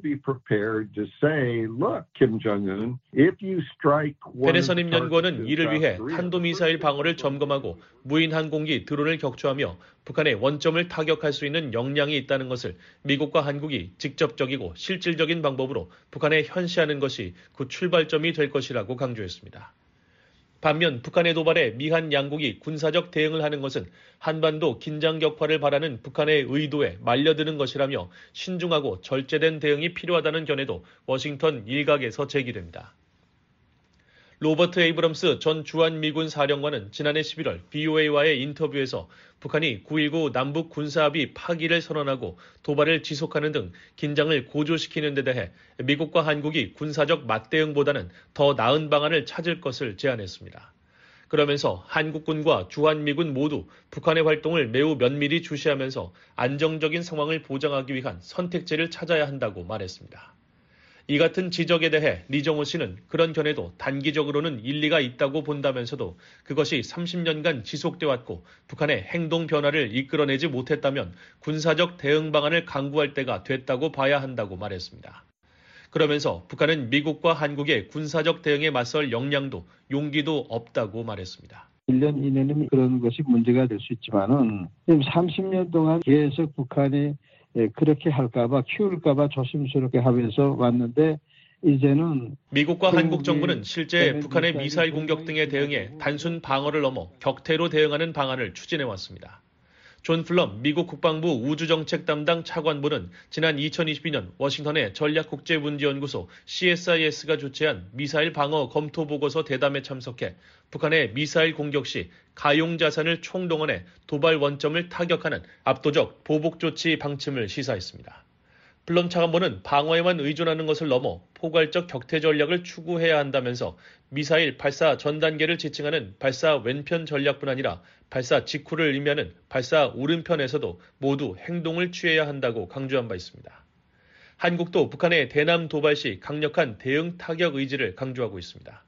베넷 선임 연구원은 이를 위해 탄도미사일 방어를 점검하고 무인 항공기 드론을 격추하며 북한의 원점을 타격할 수 있는 역량이 있다는 것을 미국과 한국이 직접적이고 실질적인 방법으로 북한에 현시하는 것이 그 출발점이 될 것이라고 강조했습니다. 반면 북한의 도발에 미한 양국이 군사적 대응을 하는 것은 한반도 긴장 격화를 바라는 북한의 의도에 말려드는 것이라며 신중하고 절제된 대응이 필요하다는 견해도 워싱턴 일각에서 제기됩니다. 로버트 에이브럼스 전 주한미군 사령관은 지난해 십일월 비오에이와의 인터뷰에서 북한이 구일구 남북 군사합의 파기를 선언하고 도발을 지속하는 등 긴장을 고조시키는 데 대해 미국과 한국이 군사적 맞대응보다는 더 나은 방안을 찾을 것을 제안했습니다. 그러면서 한국군과 주한미군 모두 북한의 활동을 매우 면밀히 주시하면서 안정적인 상황을 보장하기 위한 선택지를 찾아야 한다고 말했습니다. 이 같은 지적에 대해 리정호 씨는 그런 견해도 단기적으로는 일리가 있다고 본다면서도 그것이 삼십 년간 지속돼 왔고 북한의 행동 변화를 이끌어내지 못했다면 군사적 대응 방안을 강구할 때가 됐다고 봐야 한다고 말했습니다. 그러면서 북한은 미국과 한국의 군사적 대응에 맞설 역량도 용기도 없다고 말했습니다. 일 년 이내는 그런 것이 문제가 될 수 있지만은 삼십 년 동안 계속 북한이 예, 그렇게 할까봐 키울까봐 조심스럽게 하면서 왔는데 이제는 미국과 한국 정부는 실제 북한의 미사일 공격 등에 대응해 단순 방어를 넘어 격태로 대응하는 방안을 추진해 왔습니다. 존 플럼 미국 국방부 우주정책 담당 차관보는 지난 이천이십이 년 워싱턴의 전략국제문제연구소 씨에스아이에스가 주최한 미사일 방어 검토 보고서 대담에 참석해 북한의 미사일 공격 시 가용 자산을 총동원해 도발 원점을 타격하는 압도적 보복 조치 방침을 시사했습니다. 플럼 차관보는 방어에만 의존하는 것을 넘어 포괄적 격퇴 전략을 추구해야 한다면서 미사일 발사 전 단계를 지칭하는 발사 왼편 전략뿐 아니라 발사 직후를 의미하는 발사 오른편에서도 모두 행동을 취해야 한다고 강조한 바 있습니다. 한국도 북한의 대남 도발 시 강력한 대응 타격 의지를 강조하고 있습니다.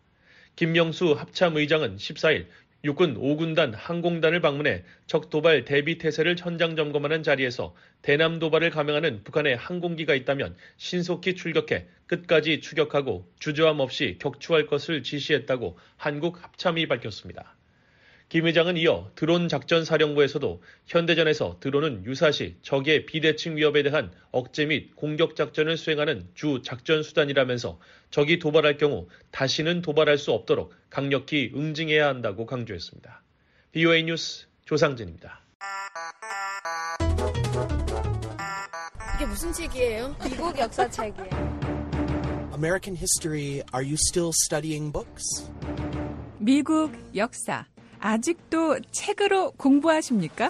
김명수 합참의장은 십사일 육군 오군단 항공단을 방문해 적 도발 대비 태세를 현장 점검하는 자리에서 대남 도발을 감행하는 북한의 항공기가 있다면 신속히 출격해 끝까지 추격하고 주저함 없이 격추할 것을 지시했다고 한국 합참이 밝혔습니다. 김 의장은 이어 드론 작전사령부에서도 현대전에서 드론은 유사시 적의 비대칭 위협에 대한 억제 및 공격 작전을 수행하는 주 작전 수단이라면서 적이 도발할 경우 다시는 도발할 수 없도록 강력히 응징해야 한다고 강조했습니다. 비오에이 뉴스 조상진입니다. 이게 무슨 책이에요? 미국 역사책이에요. American history, are you still studying books? 미국 역사, 아직도 책으로 공부하십니까?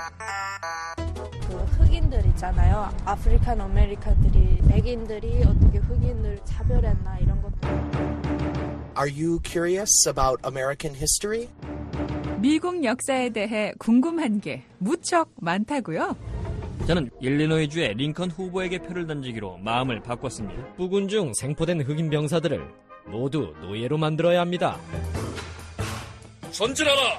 그 흑인들 있잖아요. 아프리칸 아메리카들이 백인들이 어떻게 흑인을 차별했나 이런 것도. Are you curious about American history? 미국 역사에 대해 궁금한 게 무척 많다고요? 저는 일리노이주의 링컨 후보에게 표를 던지기로 마음을 바꿨습니다. 부군 중 생포된 흑인 병사들을 모두 노예로 만들어야 합니다. 전진하라!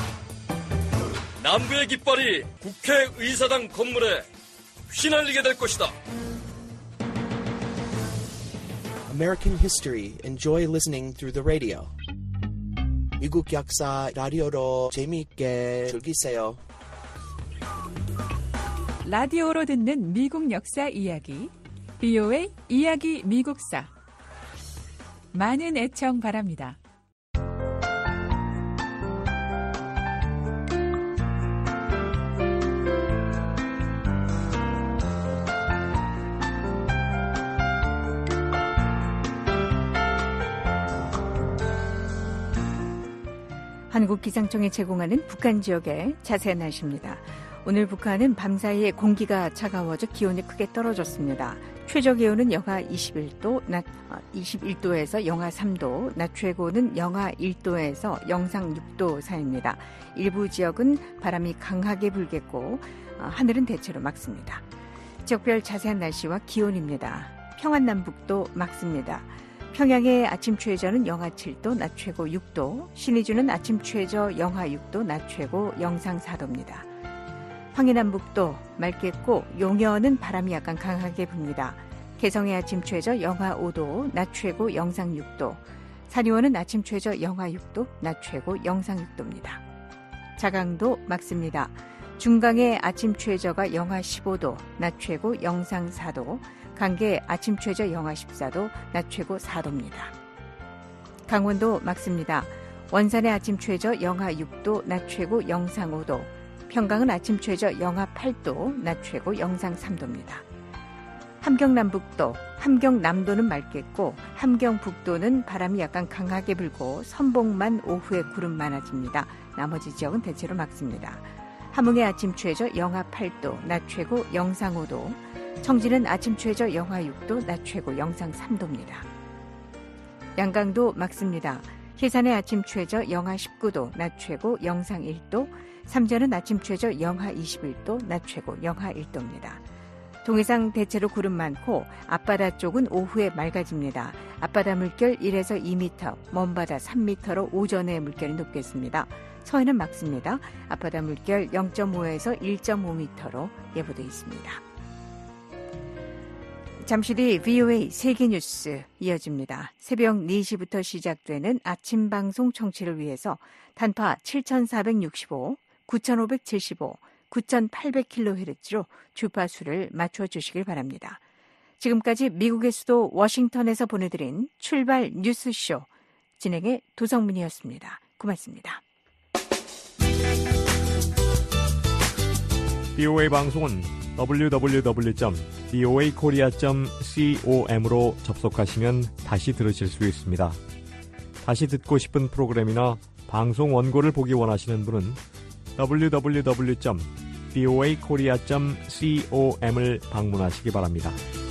남부의 깃발이 국회의사당 건물에 휘날리게 될 것이다. American history. Enjoy listening through the radio. 미국 역사 라디오로 재미있게 즐기세요. 라디오로 듣는 미국 역사 이야기, 비오에이 이야기 미국사. 많은 애청 바랍니다. 한국기상청이 제공하는 북한 지역의 자세한 날씨입니다. 오늘 북한은 밤사이에 공기가 차가워져 기온이 크게 떨어졌습니다. 최저 기온은 영하 이십일 도, 낮 이십일 도에서 영하 삼 도, 낮 최고는 영하 일 도에서 영상 육 도 사이입니다. 일부 지역은 바람이 강하게 불겠고 하늘은 대체로 맑습니다. 지역별 자세한 날씨와 기온입니다. 평안남북도 맑습니다. 평양의 아침 최저는 영하 칠 도, 낮 최고 육 도, 신의주는 아침 최저 영하 육 도, 낮 최고 영상 사 도입니다. 황해남북도 맑겠고 용여는 바람이 약간 강하게 붑니다. 개성의 아침 최저 영하 오 도, 낮 최고 영상 육 도, 산이원은 아침 최저 영하 육 도, 낮 최고 영상 육 도입니다. 자강도 맑습니다. 중강의 아침 최저가 영하 십오 도, 낮 최고 영상 사 도, 강계 아침 최저 영하 십사 도, 낮 최고 사 도입니다. 강원도 맑습니다. 원산의 아침 최저 영하 육 도, 낮 최고 영상 오 도, 평강은 아침 최저 영하 팔 도, 낮 최고 영상 삼 도입니다. 함경남북도, 함경남도는 맑겠고 함경북도는 바람이 약간 강하게 불고 선봉만 오후에 구름 많아집니다. 나머지 지역은 대체로 맑습니다. 함흥의 아침 최저 영하 팔 도, 낮 최고 영상 오 도, 청진은 아침 최저 영하 육 도, 낮 최고 영상 삼 도입니다. 양강도 맑습니다. 해산의 아침 최저 영하 십구 도, 낮 최고 영상 일 도, 삼전은 아침 최저 영하 이십일 도, 낮 최고 영하 일 도입니다. 동해상 대체로 구름 많고 앞바다 쪽은 오후에 맑아집니다. 앞바다 물결 일에서 이 미터, 먼바다 삼 미터로 오전에 물결이 높겠습니다. 서해는 맑습니다. 앞바다 물결 영 점 오에서 일 점 오 미터로 예보되어 있습니다. 잠시 뒤 비오에이 세계뉴스 이어집니다. 새벽 네 시부터 시작되는 아침 방송 청취를 위해서 단파 칠천사백육십오, 구천오백칠십오, 구천팔백 킬로헤르츠로 주파수를 맞춰주시길 바랍니다. 지금까지 미국의 수도 워싱턴에서 보내드린 출발 뉴스쇼 진행의 도성민이었습니다. 고맙습니다. 비오에이 방송은 더블유 더블유 더블유 점 비오에이 코리아 점 com으로 접속하시면 다시 들으실 수 있습니다. 다시 듣고 싶은 프로그램이나 방송 원고를 보기 원하시는 분은 더블유 더블유 더블유 점 비오에이 코리아 점 com을 방문하시기 바랍니다.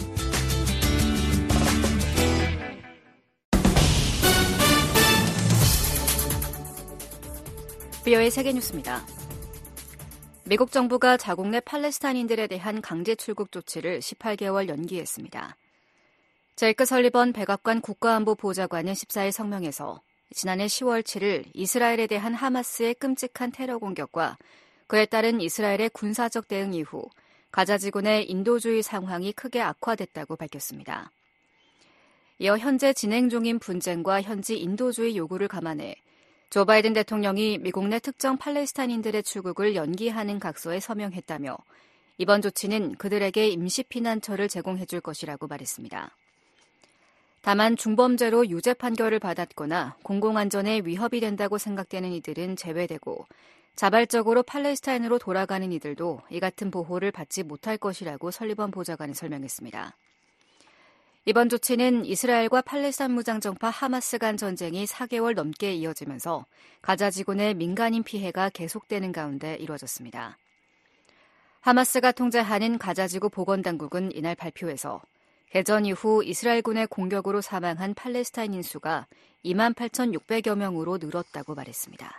비오에이 세계뉴스입니다. 미국 정부가 자국 내 팔레스타인인들에 대한 강제 출국 조치를 십팔 개월 연기했습니다. 제이크 설리번 백악관 국가안보보좌관은 십사 일 성명에서 지난해 시월 칠일 이스라엘에 대한 하마스의 끔찍한 테러 공격과 그에 따른 이스라엘의 군사적 대응 이후 가자 지구내 인도주의 상황이 크게 악화됐다고 밝혔습니다. 이어 현재 진행 중인 분쟁과 현지 인도주의 요구를 감안해 조 바이든 대통령이 미국 내 특정 팔레스타인인들의 출국을 연기하는 각서에 서명했다며 이번 조치는 그들에게 임시 피난처를 제공해 줄 것이라고 말했습니다. 다만 중범죄로 유죄 판결을 받았거나 공공안전에 위협이 된다고 생각되는 이들은 제외되고 자발적으로 팔레스타인으로 돌아가는 이들도 이 같은 보호를 받지 못할 것이라고 설리번 보좌관이 설명했습니다. 이번 조치는 이스라엘과 팔레스타인 무장정파 하마스 간 전쟁이 사 개월 넘게 이어지면서 가자 지구 내 민간인 피해가 계속되는 가운데 이루어졌습니다. 하마스가 통제하는 가자 지구 보건당국은 이날 발표에서 개전 이후 이스라엘군의 공격으로 사망한 팔레스타인인 수가 이만 팔천육백여 명으로 늘었다고 말했습니다.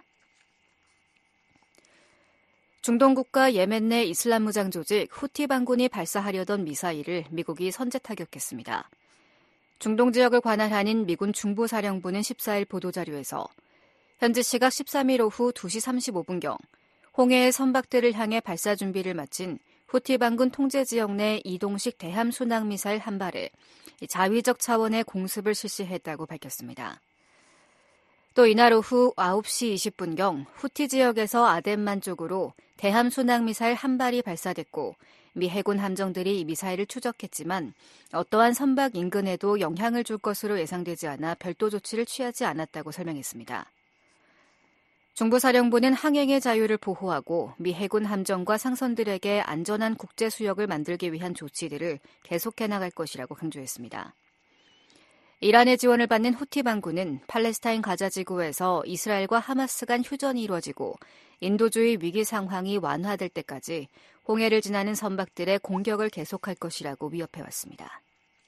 중동 국가 예멘 내 이슬람 무장 조직 후티 반군이 발사하려던 미사일을 미국이 선제 타격했습니다. 중동 지역을 관할하는 미군 중부사령부는 십사 일 보도자료에서 현지 시각 십삼 일 오후 두 시 삼십오 분경 홍해의 선박들을 향해 발사 준비를 마친 후티 반군 통제 지역 내 이동식 대함 순항 미사일 한 발에 자위적 차원의 공습을 실시했다고 밝혔습니다. 또 이날 오후 아홉 시 이십 분경 후티 지역에서 아덴만 쪽으로 대함 순항 미사일 한 발이 발사됐고 미 해군 함정들이 이 미사일을 추적했지만 어떠한 선박 인근에도 영향을 줄 것으로 예상되지 않아 별도 조치를 취하지 않았다고 설명했습니다. 중부사령부는 항행의 자유를 보호하고 미 해군 함정과 상선들에게 안전한 국제 수역을 만들기 위한 조치들을 계속해 나갈 것이라고 강조했습니다. 이란의 지원을 받는 후티 반군은 팔레스타인 가자 지구에서 이스라엘과 하마스 간 휴전이 이루어지고 인도주의 위기 상황이 완화될 때까지 홍해를 지나는 선박들의 공격을 계속할 것이라고 위협해왔습니다.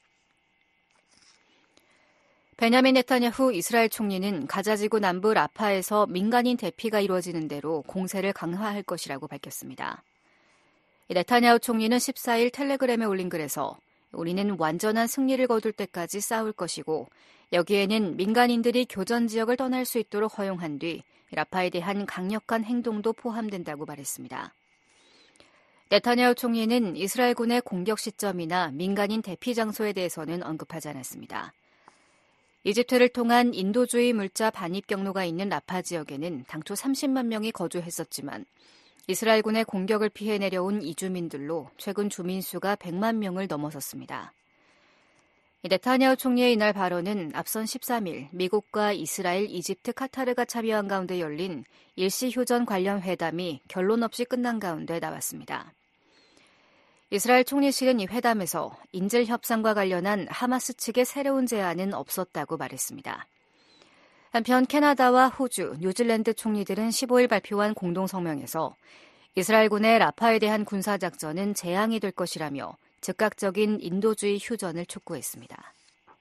베냐민 네타냐후 이스라엘 총리는 가자지구 남부 라파에서 민간인 대피가 이루어지는 대로 공세를 강화할 것이라고 밝혔습니다. 네타냐후 총리는 십사 일 텔레그램에 올린 글에서 우리는 완전한 승리를 거둘 때까지 싸울 것이고 여기에는 민간인들이 교전 지역을 떠날 수 있도록 허용한 뒤 라파에 대한 강력한 행동도 포함된다고 말했습니다. 네타냐후 총리는 이스라엘군의 공격 시점이나 민간인 대피 장소에 대해서는 언급하지 않았습니다. 이집트를 통한 인도주의 물자 반입 경로가 있는 라파 지역에는 당초 삼십만 명이 거주했었지만 이스라엘군의 공격을 피해 내려온 이주민들로 최근 주민 수가 백만 명을 넘어섰습니다. 네타냐후 총리의 이날 발언은 앞선 십삼 일 미국과 이스라엘, 이집트, 카타르가 참여한 가운데 열린 일시 휴전 관련 회담이 결론 없이 끝난 가운데 나왔습니다. 이스라엘 총리실은 이 회담에서 인질 협상과 관련한 하마스 측의 새로운 제안은 없었다고 말했습니다. 한편 캐나다와 호주, 뉴질랜드 총리들은 십오 일 발표한 공동성명에서 이스라엘군의 라파에 대한 군사작전은 재앙이 될 것이라며 즉각적인 인도주의 휴전을 촉구했습니다.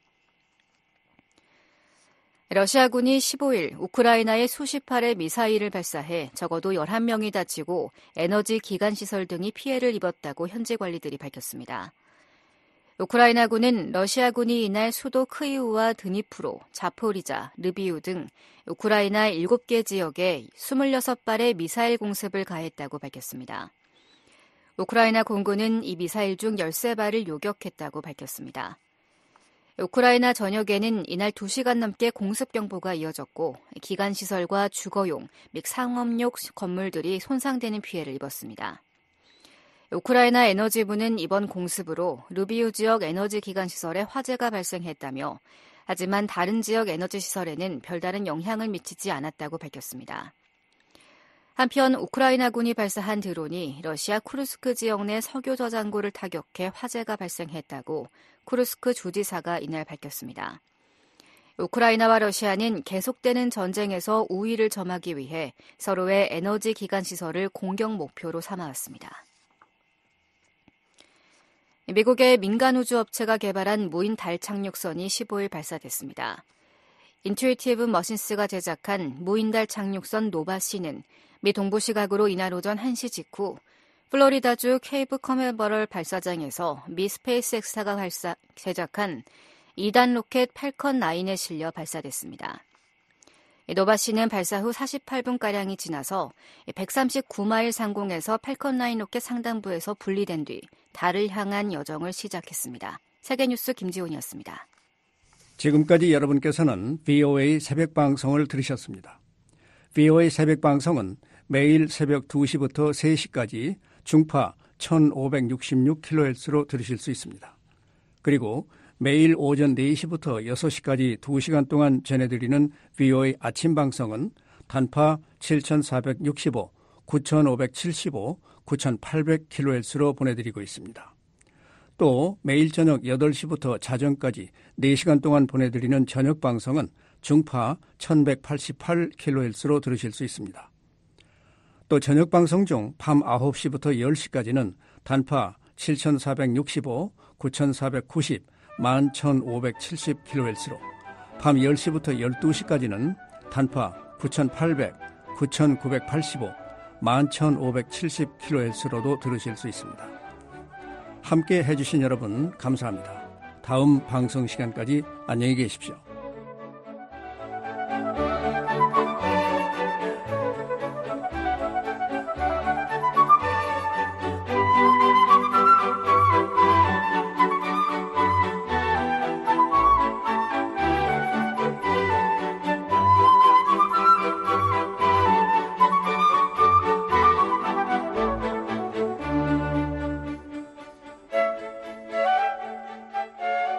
러시아군이 십오 일 우크라이나에 수십 발의 미사일을 발사해 적어도 열한 명이 다치고 에너지 기관시설 등이 피해를 입었다고 현지 관리들이 밝혔습니다. 우크라이나군은 러시아군이 이날 수도 크이우와 드니프로, 자포리자, 르비우 등 우크라이나 일곱 개 지역에 이십육 발의 미사일 공습을 가했다고 밝혔습니다. 우크라이나 공군은 이 미사일 중 십삼 발을 요격했다고 밝혔습니다. 우크라이나 전역에는 이날 두 시간 넘게 공습 경보가 이어졌고 기관시설과 주거용 및 상업용 건물들이 손상되는 피해를 입었습니다. 우크라이나 에너지부는 이번 공습으로 루비우 지역 에너지 기관시설에 화재가 발생했다며 하지만 다른 지역 에너지 시설에는 별다른 영향을 미치지 않았다고 밝혔습니다. 한편 우크라이나군이 발사한 드론이 러시아 쿠르스크 지역 내 석유 저장고를 타격해 화재가 발생했다고 쿠르스크 주지사가 이날 밝혔습니다. 우크라이나와 러시아는 계속되는 전쟁에서 우위를 점하기 위해 서로의 에너지 기관 시설을 공격 목표로 삼아왔습니다. 미국의 민간 우주업체가 개발한 무인 달 착륙선이 십오 일 발사됐습니다. 인투이티브 머신스가 제작한 무인달 착륙선 노바씨는 미 동부 시각으로 이날 오전 한 시 직후 플로리다주 케이프 커널버럴 발사장에서 미 스페이스X사가 발사, 제작한 이 단 로켓 팔컨 나인에 실려 발사됐습니다. 노바씨는 발사 후 사십팔 분가량이 지나서 백삼십구 마일 상공에서 팔컨 나인 로켓 상단부에서 분리된 뒤 달을 향한 여정을 시작했습니다. 세계뉴스 김지훈이었습니다. 지금까지 여러분께서는 브이오에이 새벽방송을 들으셨습니다. 브이오에이 새벽방송은 매일 새벽 두 시부터 세 시까지 중파 천오백육십육 킬로헤르츠로 들으실 수 있습니다. 그리고 매일 오전 네 시부터 여섯 시까지 두 시간 동안 전해드리는 브이오에이 아침방송은 단파 칠천사백육십오, 구천오백칠십오, 구천팔백 킬로헤르츠로 보내드리고 있습니다. 또 매일 저녁 여덟 시부터 자정까지 네 시간 동안 보내드리는 저녁 방송은 중파 천백팔십팔 킬로헤르츠로 들으실 수 있습니다. 또 저녁 방송 중 밤 아홉 시부터 열 시까지는 단파 칠천사백육십오, 구천사백구십, 만 천오백칠십 킬로헤르츠로, 밤 열 시부터 열두 시까지는 단파 구천팔백, 구천구백팔십오, 만 천오백칠십 킬로헤르츠로도 들으실 수 있습니다. 함께 해주신 여러분 감사합니다. 다음 방송 시간까지 안녕히 계십시오.